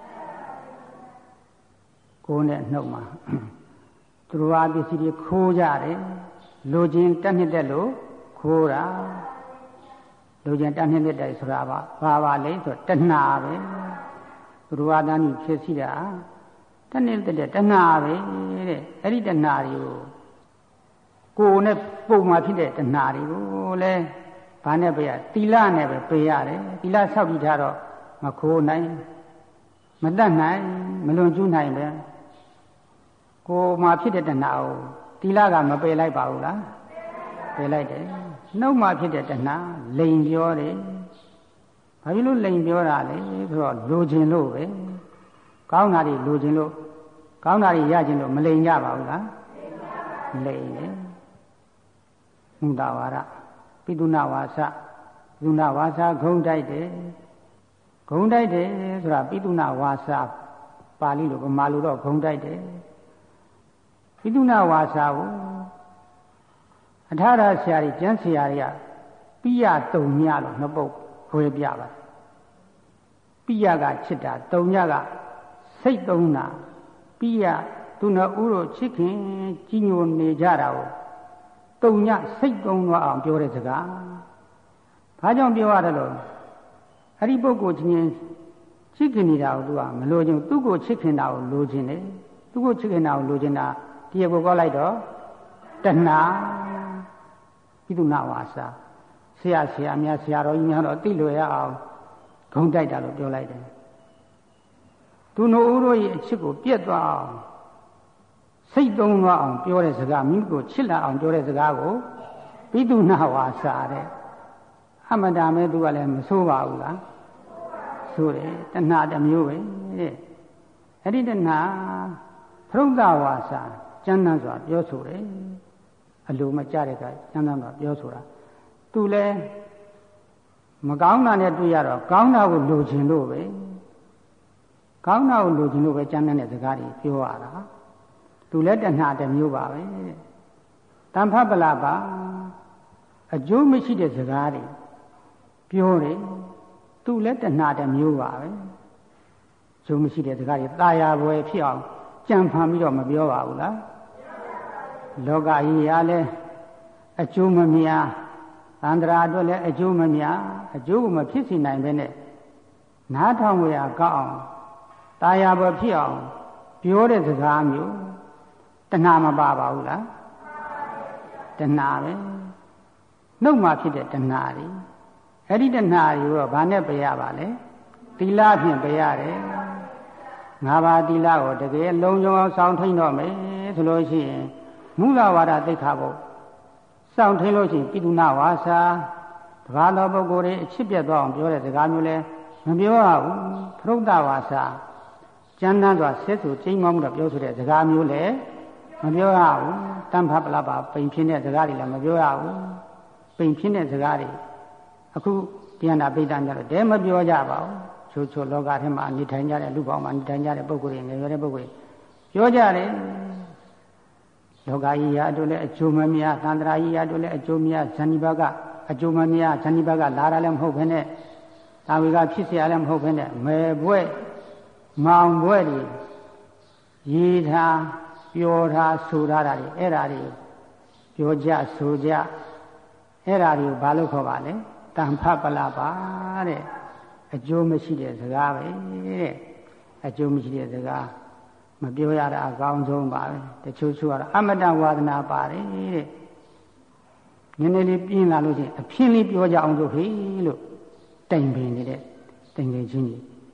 ကိုယ်နဲ့နှုတ်မှာသူတစ်ပါးပစ္စည်းတွေခိုးကြတယ်လိုချင်တတ်နှစ်တဲ့လို့ခိုးတာလိုချင်တတ်နှစ်တဲ့ဆိုတာပါဘာပါလဲဆိုတဏှာပဲသူတစ်ပါးတန်းကြီးဖြစ်စီတာတဏှာတဲ့တဏှာပဲတဲ့အဲ့ဒီတဏှာတွေကိုကိုယ်နဲ့ပုံမှာဖြစ်တဲ့တဏှာတွေကိုလဲဘာနဲ့ပြရသီလနဲ့ပဲပြရတယ်သီလဆောက်ပြီးထားတော့မခိုးနိုင်မတတ်နိုင်မလွန်ကျူးနိုင်ပဲကိုယ်မှာဖြစ်တဲ့တဏှာကိုသီလကမပယ်လိုက်ပါဘူးလားပယ်လိုက်တယ်နှုတ်မှာဖြစ်တဲ့တဏှာလိန်ပြောတယ်ဘာဖြစ်လို့လိန်ပြောတာလဲဆိုတော့လိုချင်လို့ပဲကောင်းတာတွေလိုချင်လို့ကောင်းတာတွေရချင်လို့မလိန်ကြပါဘူးလားလိန်တယ်မုဒ္ဒဝါဒပိသုဏဝါစပိသုဏဝါစာဂုံတိုက်တယ်ဂုံတိုက်တယ်ဆိုတာပိသုဏဝါစာပါဠိလိုဗမာလိုတော့ဂုံတိုက်တယ်ပိသုဏဝါစာကိုအထာရဆရာကြီးကျမ်းဆရာတွေကပိယတုံညလို့နှစ်ပုဒ်ခွဲပြပါတယ်ပိယကချစ်တာတုံညကစိတ်သုံးတာပိယသူနှစ်ဦးတို့ချစ်ခင်ကြီးညိုနေကြတာကိုတုံညစိတ်သုံးသွားအောင်ပြောတဲ့စကားဘာကြောင့်ပြောရတယ်လို့အဲ့ဒီပုဂ္ဂိုလ်ချင်းချစ်ခင်နေတာကိုသူကမလိုချင်သူ့ကိုချစ်ခင်တာကိုလိုချင်တယ်သူ့ကိုချစ်ခင်တာကိုလိုချင်တာတရားကိုကောက်လိုက်တော့တဏှာပိသုဏဝါစာဆရာဆရာများဆရာတော်ကြီးများတော့သိလွယ်ရအောင်ဂုံတိုက်တာလို့ပြောလိုက်တယ်သူတို့ဦးတို့ရဲ့အချစ်ကိုပြည့်သွားအောင်စိတ်သုံးသွားအောင်ပြောတဲ့စကားမိကိုချစ်လာအောင်ပြောတဲ့စကားကိုပိသုဏဝါစာတဲ့အမတာမဲသူကလည်းမဆိုးပါဘူးလားဆိုတယ်တဏှာတစ်မျိုးပဲတဲ့အဲ့ဒီတဏှာဖရုဒ္ဓဝါစာကျမ်းသန်းစွာပြောဆိုတယ်အလိုမကြတဲ့ကကျမ်းသန်းစွာပြောဆိုတာသူလည်းမကောင်းတာနဲ့တွေ့ရတော့ကောင်းတာကိုလိုချင်လို့ပဲကောင်းတာကိုလိုချင်လို့ပဲကျမ်းတဲ့စကားတွေပြောရတာသူလည်းတဏှာတစ်မျိုးပါပဲတန်ဖပလပါအကျိုးမရှိတဲ့စကားတွေပြောတယ်သူလည်းတဏှာတစ်မျိုးပါပဲအကျိုးမရှိတဲ့စကားတွေတာယာပွဲဖြစ်အောင်ကြံဖန်ပြီးတော့မပြောပါဘူးလားလောကကြီးရလဲအကျိုးမများသန္တရာအတွက်လည်းအကျိုးမများအကျိုးကိုမဖြစ်စေနိုင်ပဲနဲ့နားထောင်ရကောက်အောင်တာယာပွဲဖြစ်အောင်ပြောတဲ့စကားမျိုးတဏှာမပါပါဘူးလားတဏှာပဲနှုတ်မှာဖြစ်တဲ့တဏှာတွေအဲ့ဒီတဏှာတွေကိုဘာနဲ့ပယ်ရပါလဲသီလဖြင့်ပယ်ရတယ်ငါးပါးသီလကိုတကယ်လုံးစုံအောင်စောင့်ထိန်တော့မယ်ဆိုလို့ရှိရင်မူလဝါဒသိက္ခာပုဒ်စောင့်ထိန်လို့ရှိရင်ပိသုဏဝါစာတပါးသောပုဂ္ဂိုလ်တွေအချစ်ပြတ်သွားအောင်ပြောတဲ့စကားမျိုးလဲမပြောရဘူးဖရုဒ္ဓဝါစာကျမ်းသားစွာဆက်စုကျိန်းမောမှုတော့ပြောဆိုတဲ့စကားမျိုးလဲမပြောရဘူးတန်ဖပလပါပိန်ဖြစ်တဲ့စကားတွေလည်းမပြောရဘူးပိန်ဖြစ်တဲ့စကားတွေအခုတရားနာပိဋကများတော့တဲမပြောကြပါဘူးချိုးချိုးလောကထဲမှာနေထိုင်ကြတဲ့လူပေါင်းမှာနေထိုင်ကြတဲ့ပုဂ္ဂိုလ်တွေငယ်ရွယ်တဲ့ပုဂ္ဂိုလ်တွေပြောကြတယ်လောကကြီးရာတို့လည်းအကျိုးမများသန္တရာကြီးရာတို့လည်းအကျိုးများဇန်နိဘကအကျိုးမများဇန်နိဘကလာတာလည်းမဟုတ်ဘဲနဲ့သာဝေကဖြစ်เสียလည်းမဟုတ်ဘဲနဲ့မဲဘွဲ့မောင်ဘွဲ့တွေရေထားပြောထားဆိုထားတာတွေအဲ့ဓာတွေပြောကြဆိုကြအဲ့ဓာတွေကိုဘာလို့ခေါ်ပါလဲတန်ဖပလပါတဲ့အကျိုးမရှိတဲ့စကားပဲတဲ့အကျိုးမရှိတဲ့စကားမပြောရတာအကောင်းဆုံးပါပဲတချို့ချို့ကတော့အမတဝါဒနာပါတယ်တဲ့နည်းနည်းလေးပြင်းလာလို့ချင်းအဖြစ်လေးပြောကြအောင်လို့ဟေးလို့တိုင်ပင်နေတဲ့တိုင်ပင်ချင်းကြီး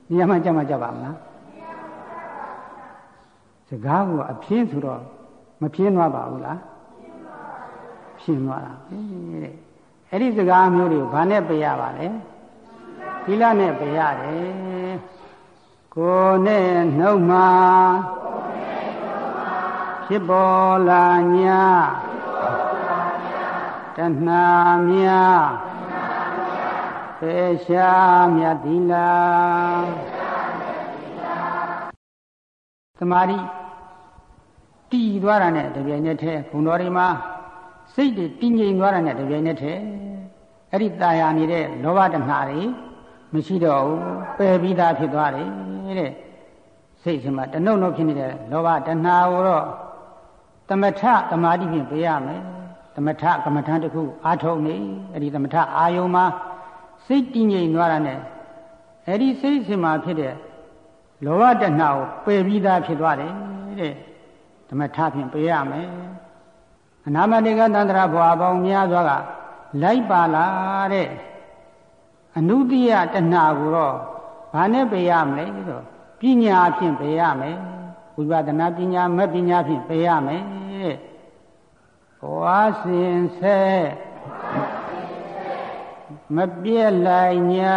နေရာမှကြက်မှကြက်ပါမလားစကားကအပြင်းဆိုတော့မပြင်းသွားပါဘူးလားပြင်းသွားတာတဲ့အဲ့ဒီစကားမျိုးတွေကိုဘာနဲ့ပေးရပါလဲသီလနဲ့ပေးရတယ်ကိုယ်နဲ့နှုတ်မှာဖြစ်ပေါ်လာညာတဏှာမြပေရှားမြတ်သီလသမာဓိတည်သွားတာနဲ့တပြိုင်နက်တည်းဘုံတော်တွေမှာစိတ်တွေတည်ငြိမ်သွားတာနဲ့တပြိုင်နက်တည်းအဲ့ဒီตาယာနေတဲ့လောဘတဏှာတွေမရှိတော့ဘူးပယ်ပြီးသားဖြစ်သွားတယ်တဲ့စိတ်ရှင်မှာတနှုတ်နှုတ်ဖြစ်နေတဲ့လောဘတဏှာကိုတော့သမထသမာဓိဖြင့်ပြရမယ်သမထကမ္မထံတစ်ခုအာထုံနေအဲ့ဒီသမထအာယုံမှာစိတ်တည်ငြိမ်သွားတာနဲ့အဲ့ဒီစိတ်ရှင်မှာဖြစ်တဲ့လောဘတဏှာကိုပယ်ပြီးသားဖြစ်သွားတယ်တဲ့သမထဖြင့်ပြရမယ်အနာမတေကသန္တရာဘွာပေါင်းများစွာကလိုက်ပါလာတဲ့အနုတ္တိယတဏှာကိုတော့ဘာနဲ့ပြရမလဲဆိုပညာဖြင့်ပြရမယ်ဝိပဿနာပညာမဲ့ပညာဖြင့်ပြရမယ်တဲ့ဝါစင်ဆက်မပြည့်လိုက်ညာ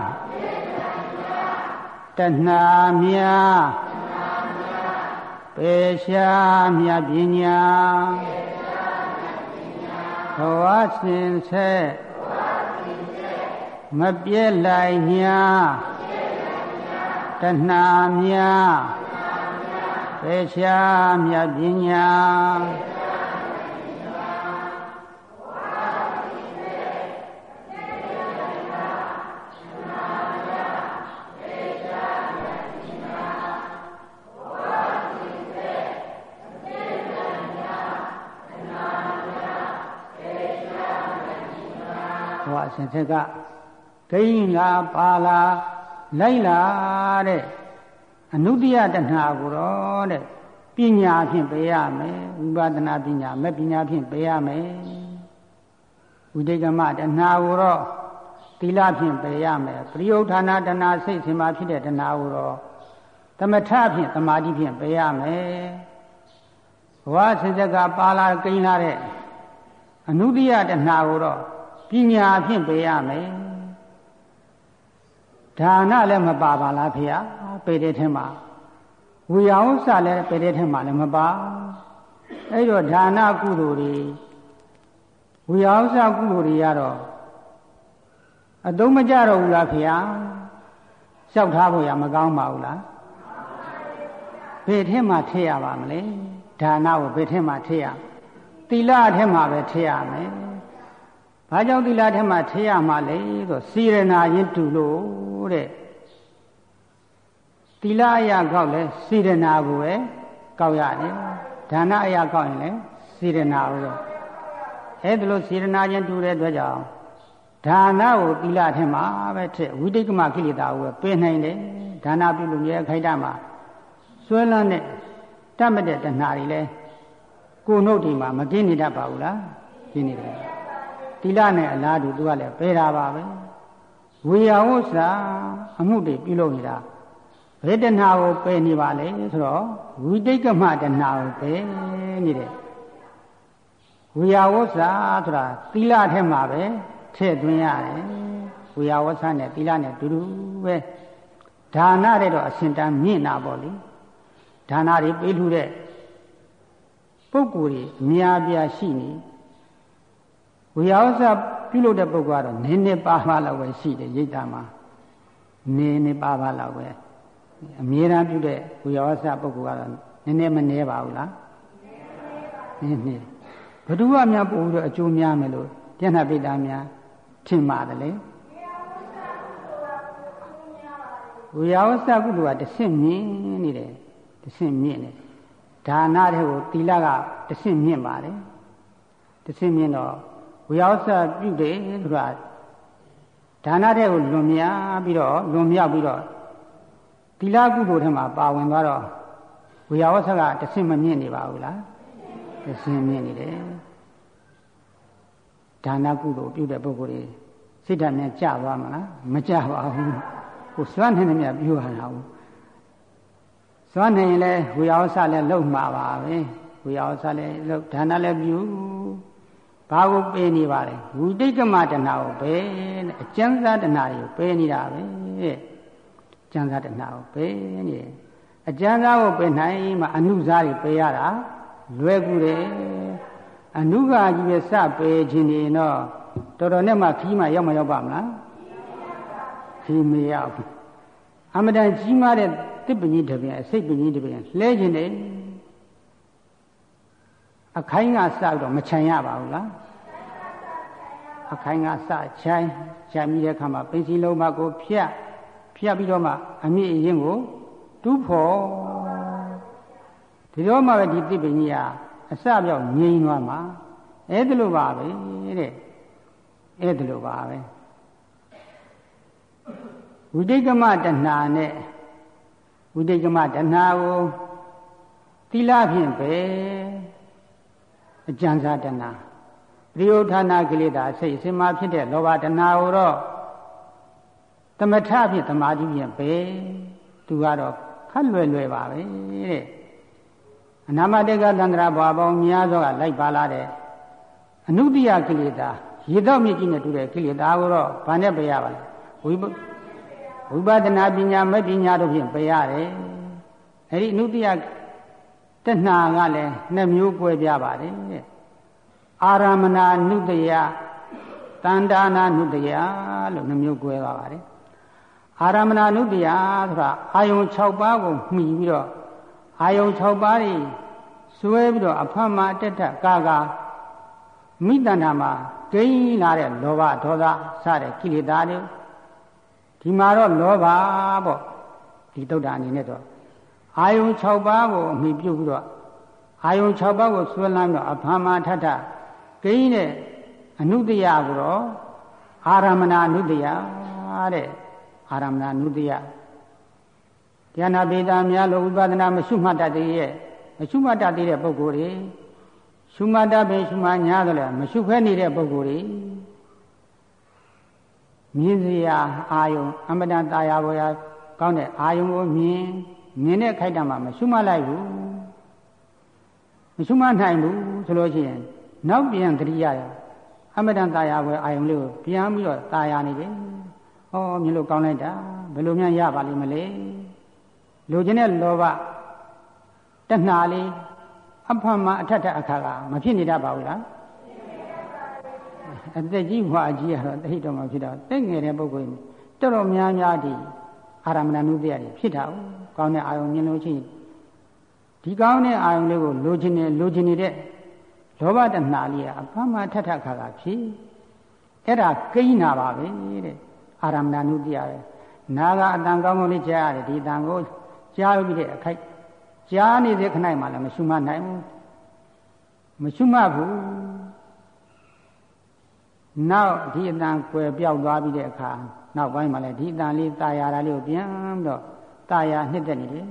တဏှာမြပေရှားမြပညာဝါစင်ဆက်မပြည့်လိုက်ညာတဏှာမြပေရှားမြပညာအရှင်သက်ကဂိမ်းလာပါလာလိုက်လာတဲ့အနုတ္တိယတဏှာကိုတော့တဲ့ပညာဖြင့်ပေးရမယ်ဝိပဿနာပညာမဲ့ပညာဖြင့်ပေးရမယ်ဝိတေကမတဏှာကိုတော့သီလဖြင့်ပေးရမယ်ပရိယုဌာဏတဏှာစိတ်ဆင်မှာဖြစ်တဲ့တဏှာကိုတော့သမထဖြင့်သမာဓိဖြင့်ပေးရမယ်ဘဝအရှင်သက်ကပါလာဂိမ်းလာတဲ့အနုတ္တိယတဏှာကိုတော့ပညာဖြင့်ပေးရမယ်ဒါနလည်းမပါပါလားဖေ။ပေတဲ့ထဲမှာဝိယဥစ္စာလည်းပေတဲ့ထဲမှာလည်းမပါအဲ့တော့ဒါနကုသိုလ်တွေဝိယဥစ္စာကုသိုလ်တွေကတော့အသုံးမကျတော့ဘူးလားဖေ။လျှောက်ထားဖို့ရမကောင်းပါဘူးလားပေထဲမှာထည့်ရပါမလဲဒါနကိုပေထဲမှာထည့်ရသီလထဲမှာပဲထည့်ရမယ်ဘာကြောင့်သီလထဲမှာထည့်ရမှာလဲဆိုစေရနာချင်းတူလို့တဲ့သီလအရာကောက်လဲစေရနာကိုပဲကောက်ရတယ်ဒါနအရာကောက်ရင်လဲစေရနာကိုပဲအဲ့ဒါလို့စေရနာချင်းတူတဲ့အတွက်ကြောင့်ဒါနကိုသီလထဲမှာပဲထည့်ဝိတိတ်ကမကိလေသာကိုပဲပေးနိုင်တယ်ဒါနပြုလို့ရဲ့ခိုက်တာမှာဆွဲလန်းတဲ့တတ်မတဲ့တဏှာတွေလဲကိုယ်နှုတ်ဒီမှာမกินနေတတ်ပါဘူးလားกินနေတယ်သီလနဲ့အလားတူသူကလည်းပေးတာပါပဲဝေယဝုစာအမှုတွေပြုလုပ်နေတာဘယ်တဏှာကိုပယ်နေပါလဲဆိုတော့ဝိတိတ်ကမတဏှာကိုပယ်နေတယ်ဝေယဝုစာဆိုတာသီလထဲမှာပဲထည့်သွင်းရတယ်ဝေယဝုစာနဲ့သီလနဲ့တူတူပဲဒါနတဲ့တော့အရှင်တန်မြင့်တာပေါ့လေဒါနတွေပေးလှူတဲ့ပုဂ္ဂိုလ်တွေအများပြားရှိနေဝိယဝဆပြုလုပ်တဲ့ပုဂ္ဂိုလ်ကတော့နည်းနည်းပါးပါးလောက်ပဲရှိတယ်ရိတ်တာမှာနည်းနည်းပါးပါးလောက်ပဲအမြဲတမ်းပြုတဲ့ဝိယဝဆပုဂ္ဂိုလ်ကတော့နည်းနည်းမနည်းပါဘူးလားနည်းနည်းဘယ်သူကများပို့ပြီးတော့အကျိုးများမယ်လို့ကျင့်တတ်ပိဋကများထင်ပါတယ်လေဝိယဝဆကုသိုလ်ကတဆင့်မြင့်နေတယ်တဆင့်မြင့်နေဒါနတဲ့ကိုသီလကတဆင့်မြင့်ပါတယ်တဆင့်မြင့်တော့ဝိယဝဆပြုတယ်ဆိုတာဒါနတဲ့ကိုလွန်မြောက်ပြီးတော့လွန်မြောက်ပြီးတော့သီလကုသိုလ်ထဲမှာပါဝင်သွားတော့ဝိယဝဆကတဆင့်မမြင့်နေပါဘူးလားတဆင့်မြင့်နေတယ်ဒါနကုသိုလ်ပြုတဲ့ပုဂ္ဂိုလ်တွေစိတ်ဓာတ်နဲ့ကြသွားမလားမကြပါဘူးကိုစွမ်းနေတယ်မြပြုရတာဘူးစွမ်းနေရင်လည်းဝေယောဆလည်းလုံမှာပါပဲဝေယောဆလည်းလုံဒါနလည်းပြုဘာကိုပေးနေပါလဲဝိတိတ်ကမတဏှာကိုပဲအကျဉ်းစားတဏှာတွေကိုပေးနေတာပဲအကျဉ်းစားတဏှာကိုပေးနေအကျဉ်းစားကိုပေးနိုင်မှအနုစားတွေပေးရတာလွယ်ကူတယ်အနုကကြီးပဲစပေးခြင်းနေတော့တော်တော်နဲ့မှခီးမှရောက်မရောက်ပါမလားခီးမရောက်ဘူးအမတန်ကြီးမားတဲ့တစ်ပကြီးတစ်ပြင်အစိတ်ပကြီးတစ်ပြင်လှဲခြင်းနေအခိုင်းကစတော့မချန်ရပါဘူးလားအခိုင်းကစချိုင်းချမ်းပြီးတဲ့အခါမှာပင်စီလုံးမကိုဖြတ်ဖြတ်ပြီးတော့မှအမြင့်အရင်ကိုတူးဖို့ဒီတော့မှပဲဒီတစ်ပကြီးကအစပြောက်ငြိမ်သွားမှာအဲ့ဒါလိုပါပဲတဲ့အဲ့ဒါလိုပါပဲဝိတိတ်ကမတဏှာနဲ့ဝိတိတ်ကမတဏှာကိုသီလဖြင့်ပဲအကျဉ်းစားတဏှာပရိယုဌာနာကိလေသာစိတ်အစင်မှာဖြစ်တဲ့လောဘတဏှာကိုတော့သမထဖြင့်သမာဓိဖြင့်ပဲသူကတော့ခက်လွယ်လွယ်ပါပဲတဲ့အနာမတေကသန္တရာဘွားပေါင်းများစွာကလိုက်ပါလာတဲ့အနုတ္တိယကိလေသာရေတော့မြစ်ကြီးနဲ့တူတဲ့ကိလေသာကိုတော့ဗာနဲ့ပြရပါလဲဝိဝိပဿနာပညာမဲ့ပညာတို့ဖြင့်ပြရတယ်အဲဒီအနုတ္တိယတဏှာကလည်းနှစ်မျိုးကွဲပြားပါတယ်တဲ့အာရမဏနုတ္တယတန္တာနာနုတ္တယလို့နှစ်မျိုးကွဲပါပါတယ်အာရမဏနုတ္တယဆိုတာအာယုံ၆ပါးကိုမှီပြီးတော့အာယုံ၆ပါးတွေစွဲပြီးတော့အဖတ်မှာတက်တက်ကာကာမိတ္တနာမှာဂိမ်းလာတဲ့လောဘဒေါသစတဲ့ကိလေသာတွေဒီမှာတော့လောဘပေါ့ဒီသုဒ္ဓအနေနဲ့တော့အာယုံ၆ပါးကိုအမိပြုတ်ပြီးတော့အာယုံ၆ပါးကိုဆွဲလန်းပြီးတော့အဖမ်းမှာထထဂိမ်းတဲ့အနုတ္တယကိုတော့အာရမဏအနုတ္တယတဲ့အာရမဏအနုတ္တယဉာဏပေတာများလို့ဝိပဿနာမရှုမှတ်တတ်သေးရဲ့မရှုမှတ်တတ်သေးတဲ့ပုဂ္ဂိုလ်တွေရှုမှတ်တတ်ပဲရှုမှတ်냐တယ်လေမရှုဖဲနေတဲ့ပုဂ္ဂိုလ်တွေမြင်စရာအာယုံအမတန်တာယာဘောရာကောင်းတဲ့အာယုံကိုမြင်မြင်တဲ့ခိုက်တံမှာမရှုမှတ်လိုက်ဘူးမရှုမှတ်နိုင်ဘူးဆိုလို့ရှိရင်နောက်ပြန်တတိယရအမတန်တာယာဘောအာယုံလေးကိုပြန်ပြီးတော့တာယာနေတယ်ဟောမြင်လို့ကောင်းလိုက်တာဘယ်လိုများရပါလိမ့်မလဲလူချင်းတဲ့လောဘတဏှာလေးအဖမ်းမှာအထက်ထအခါကမဖြစ်နေတတ်ပါဘူးလားအသက်ကြီးဘွားကြီးရတော့တိတ်တော့မှဖြစ်တော့တိတ်ငယ်တဲ့ပုဂ္ဂိုလ်တော်တော်များများဒီအာရမဏနုတ္တယတွေဖြစ်တာဘူးကောင်းတဲ့အာယုံမြင်လို့ချင်းဒီကောင်းတဲ့အာယုံလေးကိုလိုချင်နေလိုချင်နေတဲ့လောဘတဏှာလေးကအဖမ်းမှာထက်ထခါကဖြစ်အဲ့ဒါကိန်းနာပါပဲတဲ့အာရမဏနုတ္တယပဲနာကအတန်ကောင်းကောင်းလေးကြားရတယ်ဒီအတန်ကိုကြားပြီးတဲ့အခိုက်ကြားနေတဲ့ခဏမှလည်းမရှုမှတ်နိုင်ဘူးမရှုမှတ်ဘူးနောက်ဒီအတန်ကွယ်ပြောက်သွားပြီးတဲ့အခါနောက်ပိုင်းမှာလည်းဒီအတန်လေးตายာတာလေးကိုပြန်ပြီးတော့ตายာနှစ်သက်နေတယ်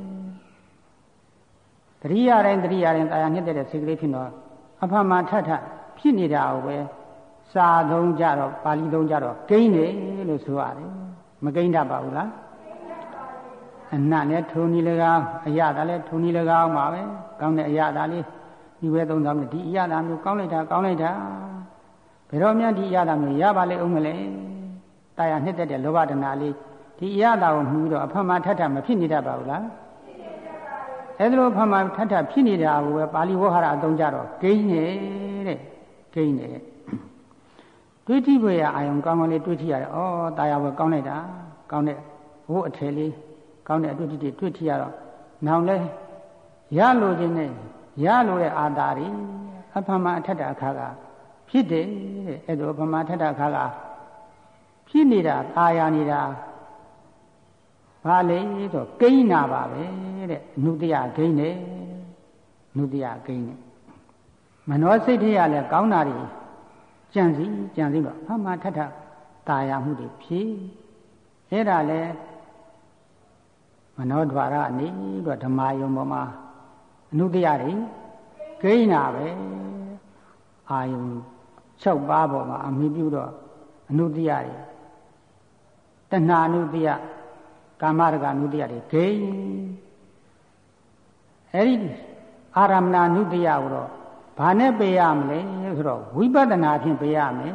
တတိယတိုင်းတတိယတိုင်းตายာနှစ်သက်တဲ့စိတ်ကလေးဖြစ်တော့အဖမထထဖြစ်နေတာကိုပဲစာသုံးကြတော့ပါဠိသုံးကြတော့ကိန်းနေလို့ဆိုရတယ်မကိန်းတတ်ပါဘူးလားအနတ်လည်းထုံကြီး၎င်းအရသာလည်းထုံကြီး၎င်းပါပဲကောင်းတဲ့အရသာလေးဒီဝဲသုံးဆောင်ဒီအရသာမျိုးကောင်းလိုက်တာကောင်းလိုက်တာဘယ်တော့မှဒီအရသာမျိုးရပါလေအောင်မလဲတာယာနှစ်သက်တဲ့လောဘတဏှာလေးဒီအရသာကိုမှီပြီးတော့အဖမထထမဖြစ်နေတတ်ပါဘူးလားအဲဒါလိုအဖမထထဖြစ်နေတာကိုပဲပါဠိဝေါဟာရအသုံးကြတော့ဂိမ်းနေတဲ့ဂိမ်းနေတဲ့တွေးကြည့်ဖို့ရအာယုံကောင်းကောင်းလေးတွေးကြည့်ရတယ်ဩတာယာဝယ်ကောင်းလိုက်တာကောင်းတဲ့ဘိုးအထည်လေးကောင်းတဲ့အတွေ့အထိတွေတွေ့ထရတော့နောင်လဲရလို့ခြင်းနဲ့ရလို့တဲ့အာတာတွေအဖမအထက်တအခါကဖြစ်တယ်တဲ့အဲ့ဒါအဖမအထက်တအခါကဖြစ်နေတာตายာနေတာဘာလဲဆိုကိန်းနာပါပဲတဲ့အနုတ္တယဂိန်းနဲ့အနုတ္တယဂိန်းနဲ့မနောစိတ်ထရလည်းကောင်းတာတွေကြံစီကြံစီတော့အဖမထက်ထตายာမှုတွေဖြစ်အဲ့ဒါလဲမနောဒွါရအနေတော့ဓမ္မယုံပေါ်မှာအနုတ္တယတွေဂိန်းနာပဲအာယုံ၆ပါးပေါ်မှာအမိပြုတော့အနုတ္တယတွေတဏှာအနုတ္တယကာမရကအနုတ္တယတွေဂိမ်းအဲ့ဒီအာရမဏအနုတ္တယကိုတော့ဘာနဲ့ပေးရမလဲဆိုတော့ဝိပဿနာဖြင့်ပေးရမယ်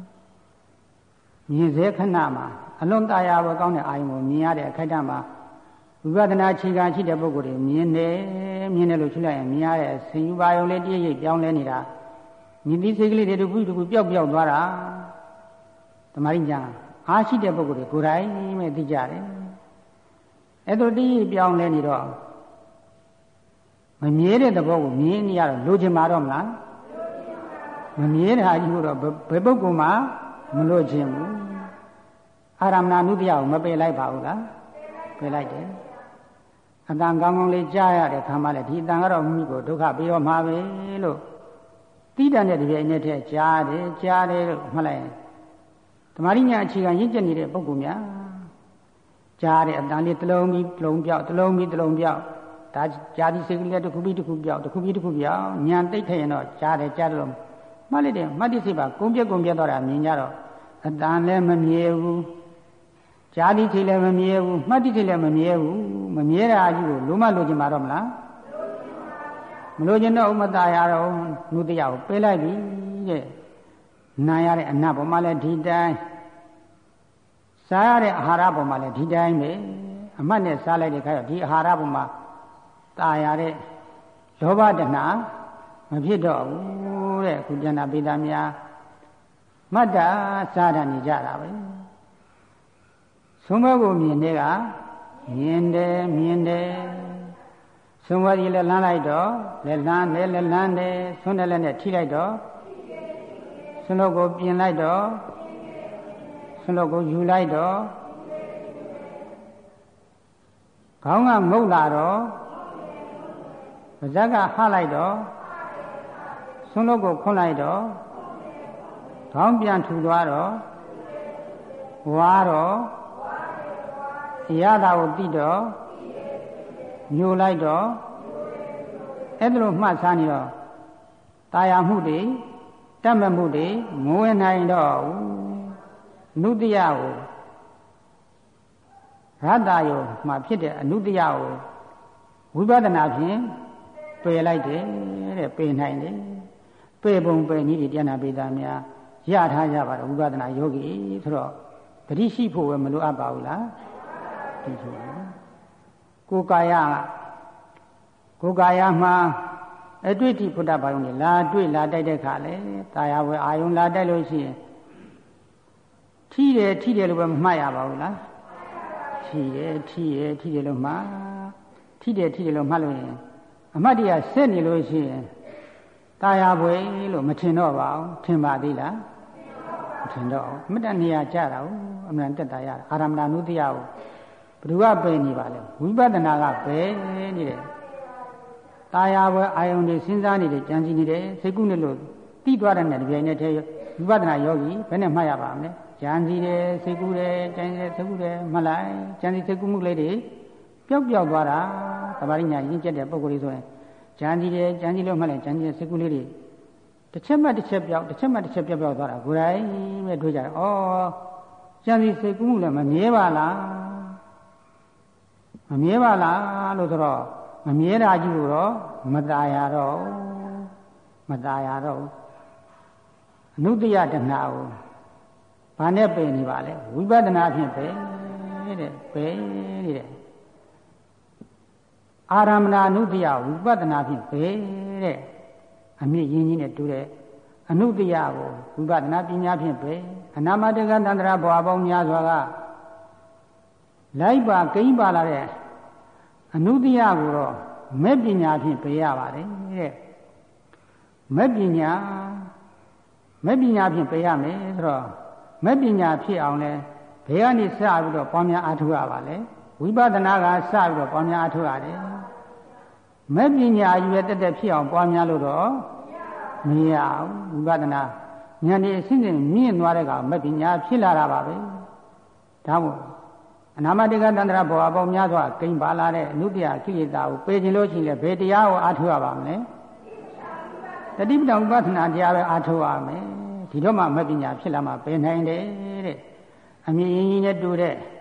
မြင်စေခဏမှာအလွန်ตายာပဲကောင်းတဲ့အာယုံကိုမြင်ရတဲ့အခိုက်အတန့်မှာဝိပဿနာခြေခံရှိတဲ့ပုဂ္ဂိုလ်တွေမြင်တယ်မြင်တယ်လို့ရှုလိုက်ရင်မြင်ရတဲ့ဆင်ယူပါယုံလေးတည့်ရိပ်ပြောင်းလဲနေတာမြင်သိစိတ်ကလေးတွေတခုတခုပျောက်ပျောက်သွားတာတမာရိညာအားရှိတဲ့ပုဂ္ဂိုလ်တွေကိုယ်တိုင်မဲ့သိကြတယ်အဲ့လိုတည့်ရိပ်ပြောင်းလဲနေတော့မမြဲတဲ့သဘောကိုမြင်နေရတော့လိုချင်မှာတော့မလားမမြဲတာကြီးတော့ဘယ်ပုဂ္ဂိုလ်မှမလိုချင်ဘူးအာရမဏအနုတ္တယကိုမပယ်လိုက်ပါဘူးလားပယ်လိုက်တယ်အတန်ကောင်းကောင်းလေးကြားရတဲ့ခါမှလည်းဒီအတန်ကတော့မိကိုဒုက္ခပြီးတော့မှာပဲလို့တိတန်တဲ့တပြိုင်နက်တည်းကြားတယ်ကြားတယ်လို့မှတ်လိုက်ရင်ဓမ္မရိညာအခြေခံရင့်ကျက်နေတဲ့ပုဂ္ဂိုလ်များကြားတဲ့အတန်လေးတစ်လုံးပြီးတစ်လုံးပြောက်တစ်လုံးပြီးတစ်လုံးပြောက်ဒါကြားဒီစိတ်ကလေးတစ်ခုပြီးတစ်ခုပြောက်တစ်ခုပြီးတစ်ခုပြောက်ညံတိတ်ထရင်တော့ကြားတယ်ကြားတယ်လို့မှတ်လိုက်တယ်မှတ်တိစိတ်ပါကုန်းပြက်ကုန်းပြက်သွားတာမြင်ကြတော့အတန်လည်းမမြဲဘူးကြားဒီစိတ်လည်းမမြဲဘူးမှတ်တိစိတ်လည်းမမြဲဘူးမမြဲတာအကြီးကိုလုံးမလိုချင်ပါတော့မလားမလိုချင်တော့ဥမတရတော့နုတ္တယကိုပေးလိုက်ပြီတဲ့နာရတဲ့အနတ်ပေါ်မှာလည်းဒီတိုင်းစားရတဲ့အာဟာရပေါ်မှာလည်းဒီတိုင်းပဲအမှတ်နဲ့စားလိုက်တဲ့ခါကျဒီအာဟာရပေါ်မှာตายရတဲ့လောဘတဏှာမဖြစ်တော့ဘူးတဲ့ခုကျန်တာပိသားများမတ္တာစားရနေကြတာပဲသုံးဘက်ကိုမြင်တဲ့ကမြင်တယ်မြင်တယ်သုံးဘက်ကြီးလည်းလမ်းလိုက်တော့လည်းလမ်းတယ်လည်းလမ်းတယ်သုံးတယ်လည်းနဲ့ထိလိုက်တော့သုံးလို့ကိုပြင်လိုက်တော့သုံးလို့ကိုယူလိုက်တော့ခေါင်းကငုတ်လာတော့ပါးစပ်ကဟလိုက်တော့သုံးလို့ကိုခွန်းလိုက်တော့ခေါင်းပြန်ထူသွားတော့ဝါတော့ရတာကိုသိတော့ညိုလိုက်တော့အဲ့ဒါလိုမှတ်စားနေတော့ตายာမှုတွေတတ်မဲ့မှုတွေမဝင်နိုင်တော့ဘူးနုတ္တယကိုရတ္တယောမှာဖြစ်တဲ့အနုတ္တယကိုဝိပဿနာဖြင့်ပယ်လိုက်တယ်တဲ့ပယ်နိုင်တယ်ပယ်ပုံပယ်နည်းတွေတရားနာပိသားများရထားကြပါတော့ဝိပဿနာယောဂီဆိုတော့တတိရှိဖို့ပဲမလိုအပ်ပါဘူးလားဒီလိုကိုယ်ကာယကိုယ်ကာယမှာအတွေ့အထိဖုဒ္ဓဘာယုံနဲ့လာတွေ့လာတိုက်တဲ့ခါလေတာယာဝဲအာယုံလာတိုက်လို့ရှိရင်ထိတယ်ထိတယ်လို့ပဲမမှတ်ရပါဘူးလားထိတယ်ထိတယ်ထိတယ်လို့မှတ်ထိတယ်ထိတယ်လို့မှတ်လို့ရင်အမှတ်တရားဆက်နေလို့ရှိရင်တာယာဝဲလို့မထင်တော့ပါဘူးထင်ပါသေးလားမထင်တော့ဘူးအမတ္တနေရာကြတာဟုတ်အမှန်တက်တာရတာအာရမဏနုတ္တယကိုဘယ်သူကပယ်နေပါလဲဝိပဿနာကပယ်နေတယ်ตายာဘွယ်အာယုန်တွေစဉ်းစားနေတယ်ကြံစည်နေတယ်စိတ်ကူးနေလို့တိသွားတဲ့နဲ့တပြိုင်နက်တည်းဝိပဿနာယောဂီဘယ်နဲ့မှတ်ရပါမလဲကြံစည်တယ်စိတ်ကူးတယ်ကြံစည်တယ်စိတ်ကူးတယ်မှတ်လိုက်ကြံစည်စိတ်ကူးမှုလေးတွေပျောက်ပျောက်သွားတာသမာဓိညာရင့်ကျက်တဲ့ပုဂ္ဂိုလ်တွေဆိုရင်ကြံစည်တယ်ကြံစည်လို့မှတ်လိုက်ကြံစည်တဲ့စိတ်ကူးလေးတွေတစ်ချက်မှတစ်ချက်ပျောက်တစ်ချက်မှတစ်ချက်ပျောက်ပျောက်သွားတာကိုယ်တိုင်ပဲတွေ့ကြတယ်ဩကြံစည်စိတ်ကူးမှုလည်းမမြဲပါလားမမြဲပါလားလို့ဆိုတော့မမြဲတာကြီးကိုတော့မตายရတော့မตายရတော့အနုတ္တယတဏှာကိုဘာနဲ့ပယ်နေပါလဲဝိပဿနာဖြင့်ပယ်တဲ့ပယ်နေတဲ့အာရမဏအနုတ္တယဝိပဿနာဖြင့်ပယ်တဲ့အမြင့်ရင်းကြီးနဲ့တူတဲ့အနုတ္တယကိုဝိပဿနာပညာဖြင့်ပယ်အနာမတကသန္တရာဘဝပေါင်းများစွာကလိုက်ပါကိန်းပါလာတဲ့အနုတ္တယကိုတော့မဲ့ပညာဖြင့်ပယ်ရပါတယ်တဲ့မဲ့ပညာမဲ့ပညာဖြင့်ပယ်ရမယ်ဆိုတော့မဲ့ပညာဖြစ်အောင်လဲဘယ်ကနေစပြီးတော့ပေါင်းများအားထုတ်ရပါလဲဝိပဿနာကစပြီးတော့ပေါင်းများအားထုတ်ရတယ်မဲ့ပညာရွယ်တက်တက်ဖြစ်အောင်ပေါင်းများလို့တော့မရဘူးဝိပဿနာဉာဏ်ဒီအစဉ်စဉ်မြင့်သွားတဲ့ကောင်မဲ့ပညာဖြစ်လာတာပါပဲဒါမို့အနာမတကသန္တရာဘဝပေါင်းများစွာကိန်းပါလာတဲ့အနုတ္တယကိလေသာကိုပယ်ခြင်းလို့ရှိရင်လည်းဘယ်တရားကိုအားထုတ်ရပါမလဲတတိပဌာန်ဥပဒနာတရားပဲအားထုတ်ရမယ်ဒီတော့မှမပညာဖြစ်လာမှပယ်နိုင်တယ်တဲ့အမြင်ရင်းကြီးနဲ့တူတဲ့အ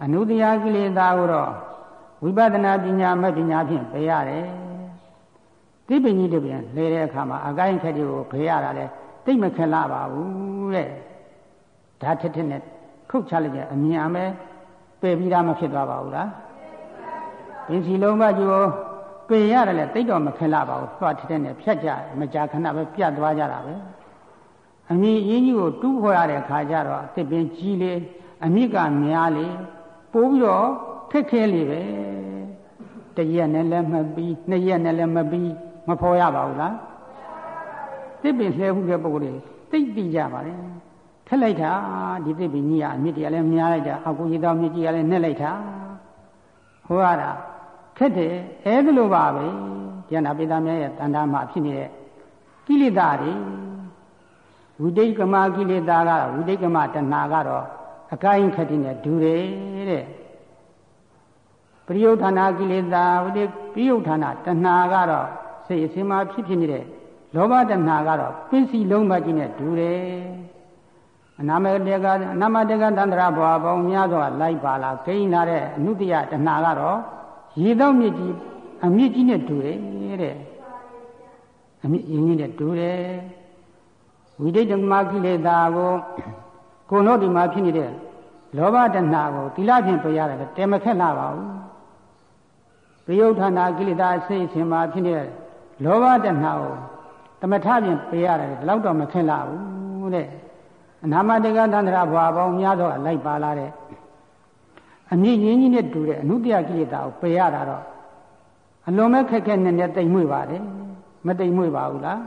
အနုတ္တယကိလေသာကိုတော့ဝိပဿနာပညာမဲ့ပညာဖြင့်ပယ်ရတယ်တိပ္ပညိတပြန်လဲတဲ့အခါမှာအကိုင်းခက်တွေကိုဖယ်ရတာလဲတိတ်မခက်လာပါဘူးတဲ့ဒါထက်ထက်နဲ့ခုတ်ချလိုက်ကြအမြင်အမဲပယ်ပြီးသားမဖြစ်သွားပါဘူးလားပင်စီလုံးမကြီးကိုပယ်ရတယ်လဲတိတ်တော့မခက်လာပါဘူးသွားထက်ထက်နဲ့ဖြတ်ကြမကြာခဏပဲပြတ်သွားကြတာပဲအမြင်အင်းကြီးကိုတူးခေါ်ရတဲ့အခါကျတော့တစ်ပင်ကြီးလေအမြင့်ကများလေပိုးပြီးတော့ခက်ခဲလေပဲတရက်နဲ့လည်းမပြီးနှစ်ရက်နဲ့လည်းမပြီးမဖော်ရပါဘူးလားတစ်ပင်လှဲမှုတဲ့ပုဂ္ဂိုလ်တွေသိသိကြပါလေထက်လိုက်တာဒီတစ်ပင်ကြီးကအမြင့်တရားလည်းများလိုက်တာအကူကြီးတော်မြင့်ကြီးကလည်းနှက်လိုက်တာဟောရတာခက်တယ်အဲဒါလိုပါပဲဉာဏပိသားများရဲ့တဏ္ဍာမှာဖြစ်နေတဲ့ကိလေသာတွေဝိတိတ်ကမကိလေသာကတော့ဝိတိတ်ကမတဏှာကတော့အကိုင်းခက်တဲ့ဒူတယ်တဲ့ပရိယုဌာဏကိလေသာဝိတိပရိယုဌာဏတဏှာကတော့စိတ်အစဉ်မှာဖြစ်ဖြစ်နေတဲ့လောဘတဏှာကတော့ပစ္စည်းလုံးပါးကြီးနဲ့ဒူတယ်အနာမတေကအနာမတေကသန္တရာဘဝပေါင်းများစွာလိုက်ပါလာဂိမ်းလာတဲ့အနုတ္တယတဏှာကတော့ရေတော့မြစ်ကြီးအမြင့်ကြီးနဲ့ဒူတယ်တဲ့အမြင့်ရင်းကြီးနဲ့ဒူတယ်ဝိတိတ်ဓမ္မကိလေသာကိုကိုယ်တို့ဒီမှာဖြစ်နေတဲ့လောဘတဏှာကိုသီလဖြင့်ပယ်ရတယ်တဲမခက်လာပါဘူးပရိယုဌာဏကိလေသာစိတ်အစဉ်မှာဖြစ်နေတဲ့လောဘတဏှာကိုတမထဖြင့်ပယ်ရတယ်ဒီလောက်တော့မခက်လာဘူးတဲ့အနာမတေကသန္တရာဘဝပေါင်းများသောလိုက်ပါလာတဲ့အမြင့်ရင်းကြီးနဲ့တူတဲ့အနုတ္တယကိလေသာကိုပယ်ရတာတော့အလွန်မဲ့ခက်ခဲနဲ့နဲ့တိမ်မွေ့ပါတယ်မတိမ်မွေ့ပါဘူးလား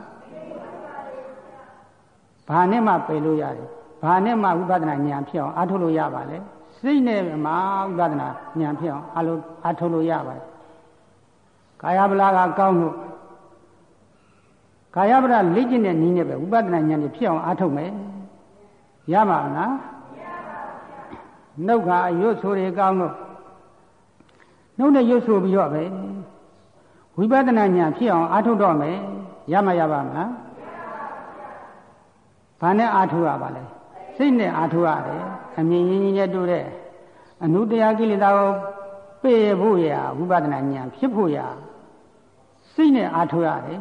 ဘာနဲ့မှပယ်လို့ရတယ်ဘာနဲ့မှဝိပဿနာဉာဏ်ဖြစ်အောင်အားထုတ်လို့ရပါလေစိတ်နဲ့မှဝိပဿနာဉာဏ်ဖြစ်အောင်အားလို့အားထုတ်လို့ရပါလေကာယဗလာကကောင်းလို့ကာယဗလာလေ့ကျင့်တဲ့နည်းနဲ့ပဲဝိပဿနာဉာဏ်နဲ့ဖြစ်အောင်အားထုတ်မယ်ရပါမလားမရပါဘူးနှုတ်ကအရွတ်ဆိုတွေကောင်းလို့နှုတ်နဲ့ရွတ်ဆိုပြီးတော့ပဲဝိပဿနာဉာဏ်ဖြစ်အောင်အားထုတ်တော့မယ်ရမရပါမလားဘာနဲ့အားထုတ်ရပါလဲစိတ်နဲ့အားထုတ်ရတယ်အမြင်ရင်းကြီးနဲ့တွေ့တဲ့အနုတ္တယကိလေသာကိုပယ်ဖို့ရဝိပဿနာဉာဏ်ဖြစ်ဖို့ရစိတ်နဲ့အားထုတ်ရတယ်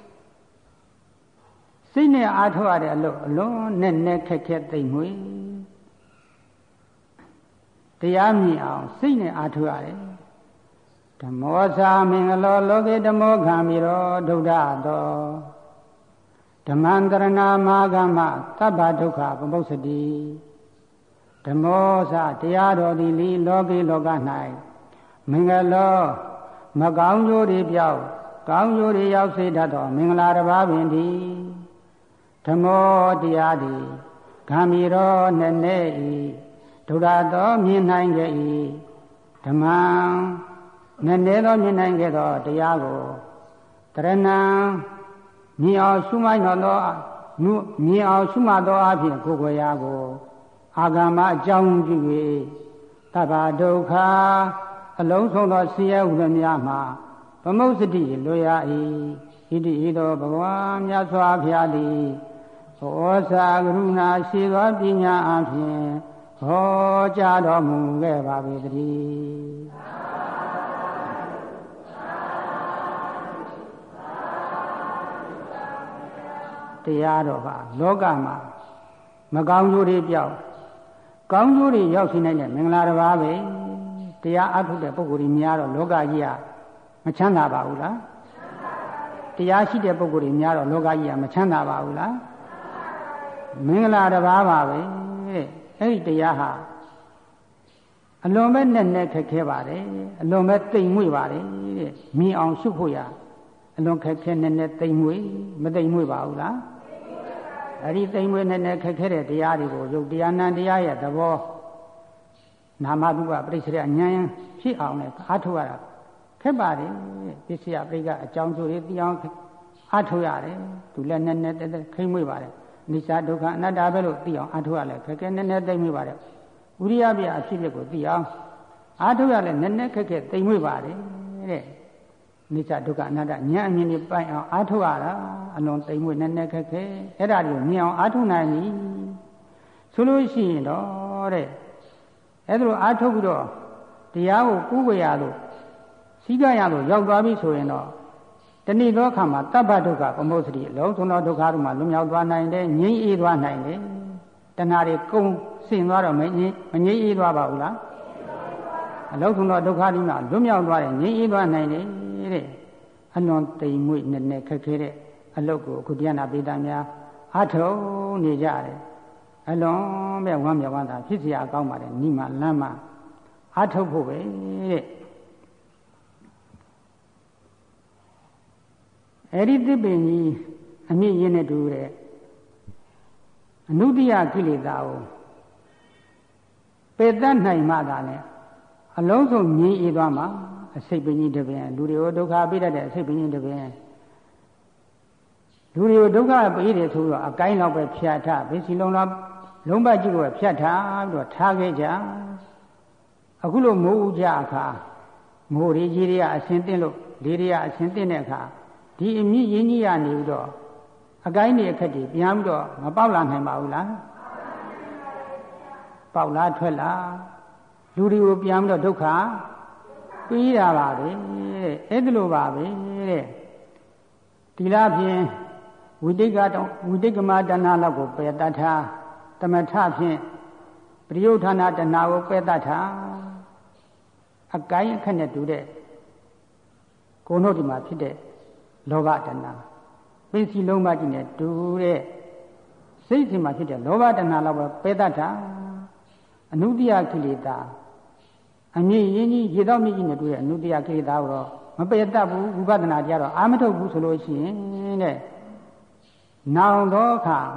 စိတ်နဲ့အားထုတ်ရတဲ့အလို့အလုံးနဲ့နဲ့ခက်ခက်သိမ့်မွေတရားမြင်အောင်စိတ်နဲ့အားထုတ်ရတယ်ဓမ္မောသာမင်္ဂလောလောကေဓမ္မောခံမိရောဒုဒ္ဒသောဓမ္မန္တရဏမာဂမသဗ္ဗဒုက္ခပမုစ္စတိဓမ္မောသတရားတော်သည်လီလောကေလောက၌မင်္ဂလောမကောင်းကျိုးတွေပြောက်ကောင်းကျိုးတွေရောက်စေတတ်သောမင်္ဂလာတစ်ပါးပင်သည်ဓမ္မောတရားသည်ဂံမီရောနဲ့နဲ့ဤဒုဒ္ဒသောမြင်နိုင်ကြ၏ဓမ္မံနဲ့နဲ့သောမြင်နိုင်ခဲ့သောတရားကိုတရဏံမြင်အောင်ရှုမှတ်သောမြင်အောင်ရှုမှတ်သောအဖြစ်ကိုယ်ကိုယ်ရာကိုအာဂမအကြောင်းပြု၍သဗ္ဗဒုက္ခအလုံးစုံသောဆင်းရဲဥဒ္ဒများမှာပမုစ္စတိလွယ်ရ၏ဣတိဤသောဘဂဝါမြတ်စွာဘုရားသည်ဩဇာကရုဏာရှိသောပညာအပြင်ဟောကြားတော်မူခဲ့ပါပေတည်းတရားတော်ဟာလောကမှာမကောင်းကျိုးတွေပြောက်ကောင်းကျိုးတွေရောက်ရှိနိုင်တဲ့မင်္ဂလာတစ်ပါးပဲတရားအထုတ်တဲ့ပုဂ္ဂိုလ်တွေများတော့လောကကြီးကမချမ်းသာပါဘူးလားတရားရှိတဲ့ပုဂ္ဂိုလ်တွေများတော့လောကကြီးကမချမ်းသာပါဘူးလားမင်္ဂလာတစ်ပါးပါပဲတဲ့အဲ့ဒီတရားဟာအလွန်ပဲနဲ့နဲ့ခက်ခဲပါတယ်အလွန်ပဲတိမ်မွေ့ပါတယ်တဲ့မြင်အောင်ရှုဖို့ရအလွန်ခက်ခဲနဲ့နဲ့တိမ်မွေ့မတိမ်မွေ့ပါဘူးလားအဲ့ဒီတိမ်မွေ့နဲ့နဲ့ခက်ခဲတဲ့တရားတွေကိုယုတ်တရားနံတရားရဲ့သဘောနာမတုပပရိစ္ဆေရဉာဏ်ဖြစ်အောင်နဲ့အားထုတ်ရတာခက်ပါတယ်ပစ္စယပရိကအကြောင်းကျိုးတွေသိအောင်အားထုတ်ရတယ်သူလည်းနဲ့နဲ့တက်တက်ခိမ့်မွေ့ပါတယ်နိစ္စဒုက္ခအနတ္တပဲလို့သိအောင်အားထုတ်ရလဲခက်ခဲနဲ့နဲ့တိမ်မွေ့ပါတယ်ဥရိယပြအဖြစ်ဖြစ်ကိုသိအောင်အားထုတ်ရလဲနဲ့နဲ့ခက်ခဲတိမ်မွေ့ပါတယ်တဲ့နိစ္စဒုက္ခအနတ္တဉာဏ်အမြင်တွေပိုင်အောင်အားထုတ်ရတာအလွန်တိမ်မွေ့နဲ့နဲ့ခက်ခဲအဲ့ဒါတွေကိုမြင်အောင်အားထုတ်နိုင်ပြီဆိုလို့ရှိရင်တော့တဲ့အဲ့ဒါလိုအားထုတ်ပြီးတော့တရားကိုကူးဝေရလို့စိကရလို့ရောက်သွားပြီဆိုရင်တော့တဏှိသောအခါမှာတပ္ပဒုက္ခပမုစ္စတိအလုံးစုံသောဒုက္ခတို့မှာလွတ်မြောက်သွားနိုင်တယ်ငြိမ်းအေးသွားနိုင်တယ်တဏှာတွေကုန်းစင်သွားတော့မငြိမ်းမငြိမ်းအေးသွားပါဘူးလားအလုံးစုံသောဒုက္ခတွေမှာလွတ်မြောက်သွားတယ်ငြိမ်းအေးသွားနိုင်တယ်တဲ့အလွန်တိမ်မွေ့နဲ့နဲ့ခက်ခဲတဲ့အလုပ်ကိုအခုတရားနာပိဋကများအားထုတ်နေကြတယ်အလွန်ပဲဝမ်းမြောက်ဝမ်းသာဖြစ်เสียအကောင်းပါတယ်နိမလမ်းမှာအားထုတ်ဖို့ပဲတဲ့အဲ့ဒီသစ်ပင်ကြီးအမြင့်ရင်းနဲ့တူတဲ့အနုတ္တိယကိလေသာကိုပယ်တတ်နိုင်မှသာနဲ့အလုံးစုံငြိမ်းအေးသွားမှာအစိတ်ပင်ကြီးတစ်ပင်လူတွေကိုဒုက္ခပေးတတ်တဲ့အစိတ်ပင်ကြီးတစ်ပင်လူတွေကိုဒုက္ခပေးတယ်ဆိုတော့အကိုင်းတော့ပဲဖြတ်ထားဘယ်စီလုံးတော့လုံးပတ်ကြီးကိုဖြတ်ထားပြီးတော့ထားခဲ့ကြအခုလိုမိုးဥကြအခါမိုးရီကြီးတွေကအဆင်တင်လို့လေတွေကအဆင်တင်တဲ့အခါဒီအမြင့်ရင်းကြီးရနေပြီးတော့အကိုင်းတွေအခက်တွေပြန်ပြီးတော့မပေါက်လာနိုင်ပါဘူးလားပေါက်လားထွက်လားလူတွေကိုပြန်ပြီးတော့ဒုက္ခပေးတာပါပဲတဲ့အဲ့ဒါလိုပါပဲတဲ့ဒီလားဖြင့်ဝိတိတ်ကတော့ဝိတိတ်ကမတဏှာလောက်ကိုပယ်တတ်ထားတမထဖြင့်ပရိယုဌာဏတဏှာကိုပယ်တတ်ထားအကိုင်းအခက်နဲ့တူတဲ့ကိုယ်တို့ဒီမှာဖြစ်တဲ့လောဘတဏှာပင်စီလုံးပါးကြီးနဲ့တူတဲ့စိတ်စီမှာဖြစ်တဲ့လောဘတဏှာလောက်ပဲပယ်တတ်တာအနုတ္တိယကိလေသာအမြင့်ရင်းကြီးရေတော့မြင့်ကြီးနဲ့တူတဲ့အနုတ္တိယကိလေသာကိုတော့မပယ်တတ်ဘူးဝိပဿနာတရားတော့အာမထုတ်ဘူးဆိုလို့ရှိရင်တဲ့နောင်တော့ခါ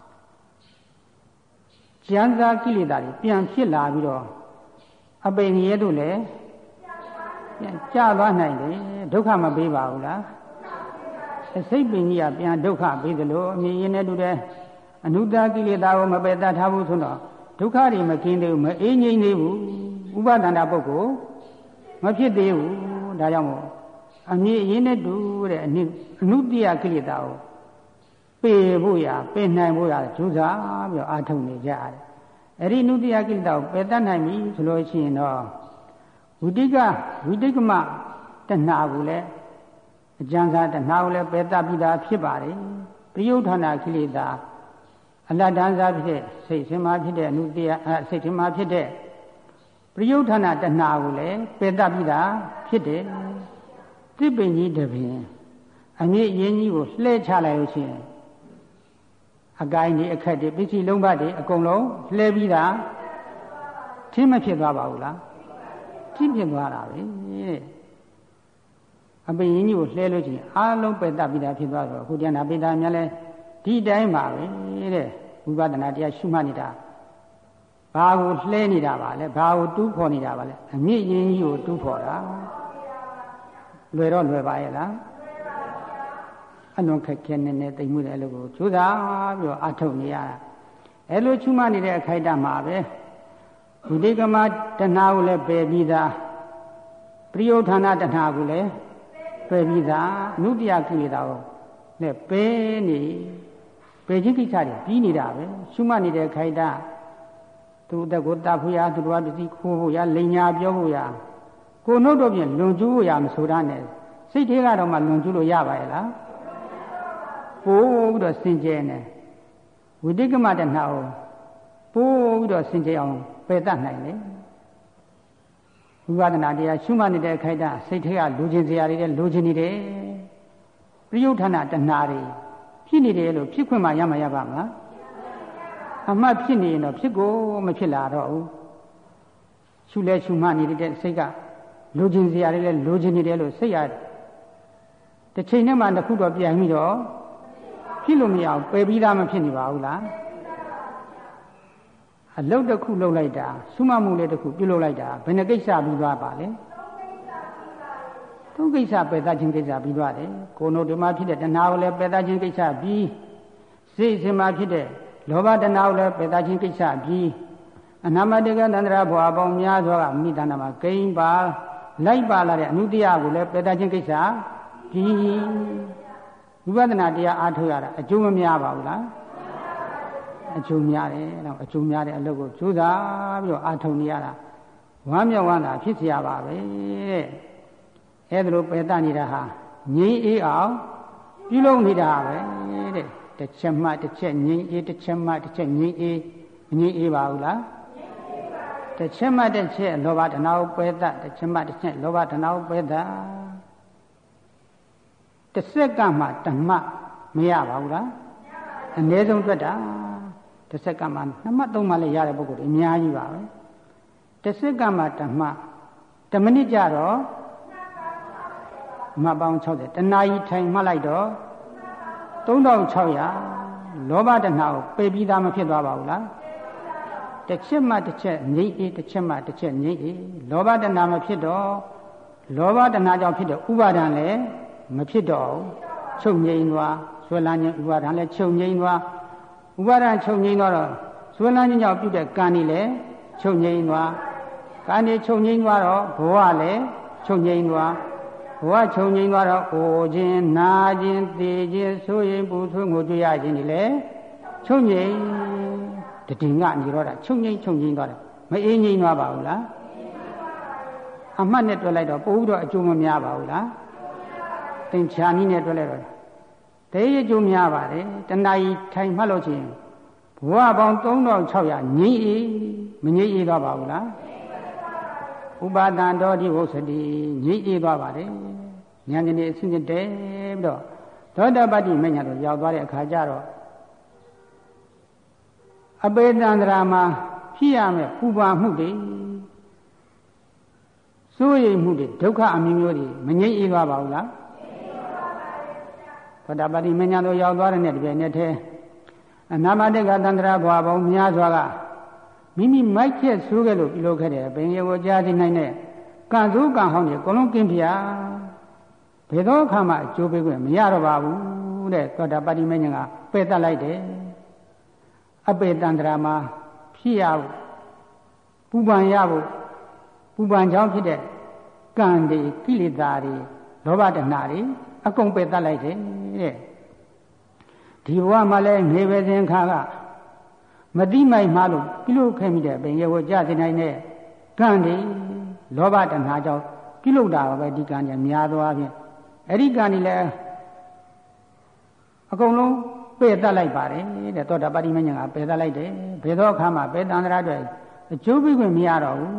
ကျမ်းစာကိလေသာတွေပြန်ဖြစ်လာပြီးတော့အပိငရဲတို့လည်းပြန်ကျသွားနိုင်တယ်ဒုက္ခမပေးပါဘူးလားအစိတ်ပင်ကြီးကပြန်ဒုက္ခပေးသလိုအမြင်ရင်းနဲ့တူတဲ့အနုတ္တကိလေသာကိုမပယ်တတ်ထားဘူးဆိုတော့ဒုက္ခတွေမကင်းသေးဘူးမအေးငြိမ့်သေးဘူးဥပဒန္တာပုဂ္ဂိုလ်မဖြစ်သေးဘူးဒါကြောင့်မို့အမြင်ရင်းနဲ့တူတဲ့အနုအနုတ္တိယကိလေသာကိုပေဖို့ရပေနိုင်ဖို့ရကြိုးစားပြီးတော့အာထုတ်နေကြရတယ်အဲ့ဒီနုတ္တိယကိလေသာကိုပယ်တတ်နိုင်ပြီဆိုလို့ရှိရင်တော့ဝိတိကဝိတိကမတဏှာကိုလည်းအကျဉ်းစားတဏှာကိုလည်းပယ်တတ်ပြီးသားဖြစ်ပါတယ်ပရိယုဌာဏကိလေသာအလတ်တန်းစားဖြစ်တဲ့စိတ်ဆင်းမှဖြစ်တဲ့အနုတ္တိယစိတ်ဆင်းမှဖြစ်တဲ့ပရိယုဌာဏတဏှာကိုလည်းပယ်တတ်ပြီးသားဖြစ်တယ်သစ်ပင်ကြီးတစ်ပင်အမြင့်ရင်းကြီးကိုလှဲချလိုက်လို့ရှိရင်အကိုင်းတွေအခက်တွေပစ္စည်းလုံးပတ်တွေအကုန်လုံးလှဲပြီးသားထင်းမဖြစ်သွားပါဘူးလားထင်းဖြစ်သွားတာပဲအပင်ရင်းကြီးကိုလှဲလို့ရှိရင်အားလုံးပယ်တတ်ပြီးသားဖြစ်သွားတော့အခုတရားနာပိဋကများလဲဒီတိုင်းပါပဲတဲ့ဝိပဿနာတရားရှုမှတ်နေတာဘာကိုလှဲနေတာပါလဲဘာကိုတူးဖော်နေတာပါလဲအမြင့်ရင်းကြီးကိုတူးဖော်တာလွယ်တော့လွယ်ပါရဲ့လားအလွန်ခက်ခဲနေနေတိမ်မှုတဲ့အလုပ်ကိုကြိုးစားပြီးတော့အထုတ်နေရတာအဲလိုချူမှနေတဲ့အခိုက်အတန့်မှာပဲဝိတိကမတဏှာကိုလည်းပယ်ပြီးသားပရိယုဌာဏတဏှာကိုလည်းပယ်ပြီးသားအနုတ္တိယကိလေသာကိုလည်းပယ်နေပယ်ခြင်းကိစ္စတွေပြီးနေတာပဲချူမှနေတဲ့အခိုက်အတန့်သူအသက်ကိုတတ်ဖို့ရသူတော်ပစ္စည်းခိုးဖို့ရလိန်ညာပြောဖို့ရကိုနှုတ်တော့ပြင်လွန်ကျူးဖို့ရမဆိုတာနဲ့စိတ်ထဲကတော့မှလွန်ကျူးလို့ရပါရဲ့လားပို့ပြီးတော့စင်ကြယ်နေဝိတိကမတဏှာကိုပို့ပြီးတော့စင်ကြယ်အောင်ပယ်တတ်နိုင်တယ်ဝိပဿနာတရားရှုမှတ်နေတဲ့အခိုက်အတန့်စိတ်ထဲကလူချင်းစရာတွေလိုချင်နေတယ်ပရိယုဌာဏတဏှာတွေဖြစ်နေတယ်လို့ဖြစ်ခွင့်မှရမှာရပါမလားအမှတ်ဖြစ်နေရင်တော့ဖြစ်ကိုမဖြစ်လာတော့ဘူးရှုလဲရှုမှတ်နေတဲ့စိတ်ကလူချင်းစရာတွေလည်းလိုချင်နေတယ်လို့စိတ်ရတစ်ချိန်နဲ့မှတစ်ခုတော့ပြန်ပြီးတော့ဖြစ်လို့မရအောင်ပယ်ပြီးသားမဖြစ်နေပါဘူးလားအလုတ်တစ်ခုလုပ်လိုက်တာရှုမှတ်မှုလေးတစ်ခုပြုလုပ်လိုက်တာဘယ်နှကိစ္စပြီးသွားပါလဲသုံးကိစ္စပယ်တတ်ခြင်းကိစ္စပြီးသွားတယ်ကိုယ်တို့ဒီမှာဖြစ်တဲ့တဏှာကိုလည်းပယ်တတ်ခြင်းကိစ္စပြီးစိတ်အစဉ်မှာဖြစ်တဲ့လောဘတဏှာကိုလည်းပယ်တတ်ခြင်းကိစ္စပြီးအနာမတကသန္တရာဘဝပေါင်းများစွာကမိတဏ္ဍမှာဂိမ်းပါလိုက်ပါလာတဲ့အနုတ္တိယကိုလည်းပယ်တတ်ခြင်းကိစ္စပြီးဝိပဿနာတရားအားထုတ်ရတာအကျိုးမများပါဘူးလားအကျိုးများတယ်တော့အကျိုးများတဲ့အလုပ်ကိုကြိုးစားပြီးတော့အားထုတ်နေရတာဝမ်းမြောက်ဝမ်းသာဖြစ်เสียပါပဲတဲ့အဲ့ဒါလိုပယ်တနေတာဟာငြိမ်းအေးအောင်ပြုလုပ်နေတာပဲတဲ့တစ်ချက်မှတစ်ချက်ငြိမ်းအေးတစ်ချက်မှတစ်ချက်ငြိမ်းအေးမငြိမ်းအေးပါဘူးလားတစ်ချက်မှတစ်ချက်လောဘတဏှာကိုပယ်တတစ်ချက်မှတစ်ချက်လောဘတဏှာကိုပယ်တတစ်စက္ကန့်မှတမှမရပါဘူးလားအနည်းဆုံးတွေ့တာတစ်စက္ကန့်မှနှစ်မှသုံးမှလည်းရတဲ့ပုဂ္ဂိုလ်တွေအများကြီးပါပဲတစ်စက္ကန့်မှတမှတစ်မိနစ်ကြတော့မှတ်ပေါင်း၆၀တနာရီထိုင်မှတ်လိုက်တော့သုံးထောင်၆ရာလောဘတဏှာကိုပယ်ပြီးသားမဖြစ်သွားပါဘူးလားတစ်ချက်မှတစ်ချက်ငြိမ့်အေးတစ်ချက်မှတစ်ချက်ငြိမ့်အေးလောဘတဏှာမဖြစ်တော့လောဘတဏှာကြောင့်ဖြစ်တဲ့ဥပါဒံလည်းမဖြစ်တော့ချုပ်ငြိမ့်သွားဆွဲလန်းခြင်းဥပါဒံလည်းချုပ်ငြိမ့်သွားဥပါဒံချုပ်ငြိမ့်သွားတော့ဆွဲလန်းခြင်းကြောင့်ပြုတဲ့ကံนี่လည်းချုပ်ငြိမ့်သွားကံนี่ချုပ်ငြိမ့်သွားတော့ဘဝလည်းချုပ်ငြိမ့်သွားဘဝချုပ်ငြိမ့်သွားတော့အိုခြင်းနာခြင်းသိခြင်းဆိုရင်ပူဆွေးငိုကြရခြင်းนี่လည်းချုပ်ငြိမ့်တတိငါនិရောဓချုပ်ငြိမ့်ချုပ်ငြိမ့်သွားတယ်မအေးငြိမ့်သွားပါဘူးလားအမှတ်နဲ့တွက်လိုက်တော့ပို့ပြီးတော့အကျိုးမများပါဘူးလားသင်္ချာနည်းနဲ့တွက်လိုက်တော့တည်းအကျိုးများပါတယ်တဏှာကြီးထိုင်မှတ်လို့ချင်းဘဝပေါင်းသုံးထောင်၆ရာငြိမ့်အေးမငြိမ့်အေးသွားပါဘူးလားဥပါဒံတော်ဒီဝုစတိငြိမ့်အေးသွားပါတယ်ဉာဏ်ကြီးအစဉ်တည်းပြီးတော့သောတာပတ္တိမညာတို့ရောက်သွားတဲ့အခါကျတော့အပေတန္တရာမှာဖြစ်ရမယ်ပူပါမှုတွေစိုးရိမ်မှုတွေဒုက္ခအမျိုးမျိုးတွေမငြိမ့်အေးသွားပါဘူးလားသောတာပတ္တိမညာတို့ရောက်သွားတဲ့နေ့တပြည့်နဲ့တည်းအနာမတေကတန္တရာဘွားပေါင်းများစွာကမိမိမိုက်ချက်ဆိုးခဲ့လို့ပြုလုပ်ခဲ့တယ်ဘင်ရေကိုကြားသိနိုင်တဲ့ကံဆိုးကံဟောင်းတွေအကုန်လုံးကင်းပြဘယ်သောအခါမှအကျိုးပေးခွင့်မရတော့ပါဘူးတဲ့သောတာပတ္တိမညာကပယ်တတ်လိုက်တယ်အပေတန္တရာမှာဖြစ်ရဖို့ပူပန်ရဖို့ပူပန်ကြောင့်ဖြစ်တဲ့ကံတွေကိလေသာတွေလောဘတဏှာတွေအကုန်ပယ်တတ်လိုက်တယ်တဲ့ဒီဘဝမှာလည်းနေပဲစဉ်ခါကမတိမိုက်မှားလို့ပြုလုပ်ခဲ့မိတဲ့ပင်ရေကိုကြားသိနိုင်တဲ့ကံတွေလောဘတဏှာကြောင့်ပြုလုပ်တာပဲဒီကံကြီးများသောအားဖြင့်အဲ့ဒီကံကြီးလည်းအကုန်လုံးပယ်တတ်လိုက်ပါတယ်တဲ့သောတာပတ္တိမဉ္ဇဉ်ကပယ်တတ်လိုက်တယ်ဘယ်သောအခါမှပယ်တန္တရာအတွက်အကျိုးပေးခွင့်မရတော့ဘူး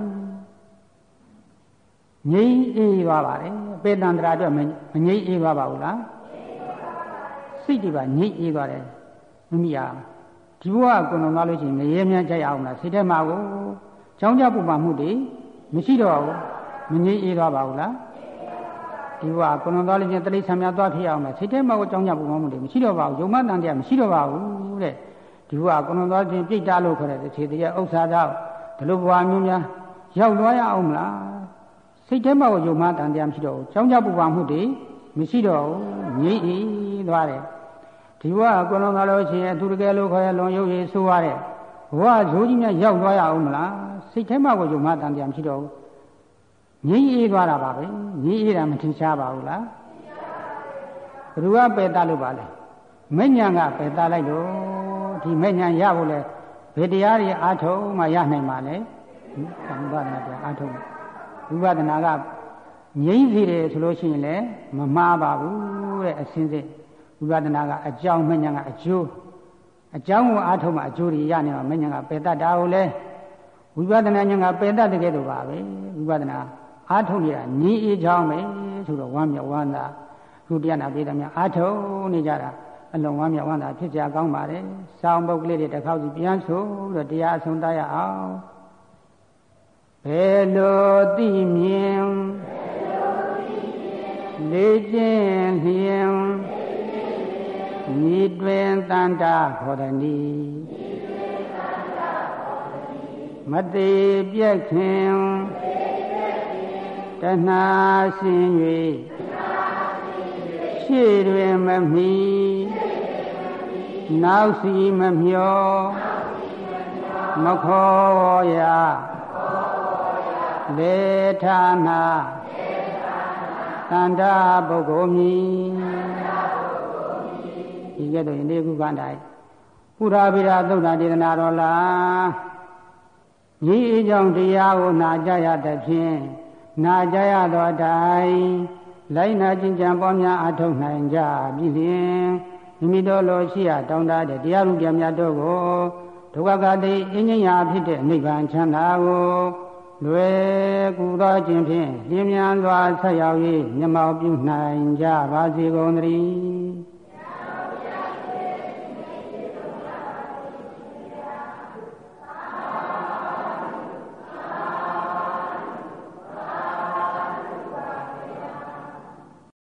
ငြိမ့်အေးသွားပါတယ်ပယ်တန္တရာအတွက်မငြိမ့်အေးသွားပါဘူးလားစိတ်တွေပါငြိမ့်အေးသွားတယ်မိမိဟာဒီဘဝကိုယ်တော်သွားလို့ရှိရင်ငရဲမြန်းကြိုက်အောင်လားစိတ်ထဲမှာကိုကြောင်းကြပူပါမှုတွေမရှိတော့ဘူးမငြိမ့်အေးသွားပါဘူးလားဒီဘဝကိုယ်တော်သွားလို့ရှိရင်တိရစ္ဆာန်များသွားဖြစ်အောင်လားစိတ်ထဲမှာကိုကြောင်းကြပူပါမှုတွေမရှိတော့ပါဘူးယုံမတန်တရားမရှိတော့ပါဘူးတဲ့ဒီဘဝကိုယ်တော်သွားခြင်းပြိတ္တာလို့ခေါ်တဲ့ခြေတရားဥစ္စာတော့ဒီလိုဘဝမျိုးများရောက်သွားရအောင်မလားစိတ်ထဲမှာကိုယုံမတန်တရားမရှိတော့ဘူးကြောင်းကြပူပါမှုတွေမရှိတော့ဘူးငြိမ့်အေးသွားတယ်ဒီဘဝကိုယ်တော်သွားလို့ရှိရင်အသူတကယ်လို့ခေါ်ရလွန်ရုပ်ရည်ဆိုးရတဲ့ဘဝဇိုးကြီးများရောက်သွားရအောင်မလားစိတ်ထဲမှာကိုယုံမတန်တရားမရှိတော့ဘူးငြိမ့်အေးသွားတာပါပဲငြိမ့်အေးတာမထင်ရှားပါဘူးလားဘယ်သူကပယ်တတ်လို့ပါလဲမဲ့ညာကပယ်တတ်လိုက်လို့ဒီမဲ့ညာရဖို့လဲဘယ်တရားတွေအားထုတ်မှရနိုင်မှာလဲဝိပဿနာတရားအားထုတ်ဝိပဿနာကငြိမ့်စေတယ်ဆိုလို့ရှိရင်လည်းမမှားပါဘူးတဲ့အစင်းစစ်ဝိပဿနာကအကြောင်းမဲ့ညာကအကျိုးအကြောင်းကိုအားထုတ်မှအကျိုးတွေရနေမှာမဲ့ညာကပယ်တတ်တာကိုလဲဝိပဿနာညာကပယ်တတ်တဲ့ကဲတော့ပါပဲဝိပဿနာအားထုတ်နေတာညီအေးချောင်းပဲဆိုတော့ဝမ်းမြောက်ဝမ်းသာခုတရားနာပြည်သားများအားထုတ်နေကြတာအလုံးဝမ်းမြောက်ဝမ်းသာဖြစ်ကြကောင်းပါတယ်။စောင်းပုတ်ကလေးတွေတစ်ခေါက်စီပြန်ဆိုတော့တရားအဆုံးသတ်ရအောင်။ဘယ်လိုသိမြင်လေ့ကျင့်လျင်ဤတွင်တန်တာခေါ်သည်နီမတိပြက်ခင်တဏှာရှင်၍ရှေ့တွင်မမီနောက်စီမမျောမခေါ်ရလေဌာနာတန္တာပုဂ္ဂိုလ်မီဒီကဲ့သို့ယနေ့ခုကတိုင်ပုရာဗိရာသုဒ္ဓဒေသနာတော်လားဤအကြောင်းတရားကိုနာကြရသဖြင့်နာကြရသောအတိုင်းလိုက်နာကျင့်ကြံပွားများအထောက်နိုင်ကြပြီလျှင်မိမိတို့လိုရှိရတောင်းတတဲ့တရားဥပဒေများတို့ကိုဒုက္ခကတိအင်းဉ္ဇရာဖြစ်တဲ့နိဗ္ဗာန်ချမ်းသာကိုလွယ်ကူသောခြင်းဖြင့်လျင်မြန်စွာဆက်ရောက်၍မျက်မှောက်ပြုနိုင်ကြပါစေကုန်သတည်း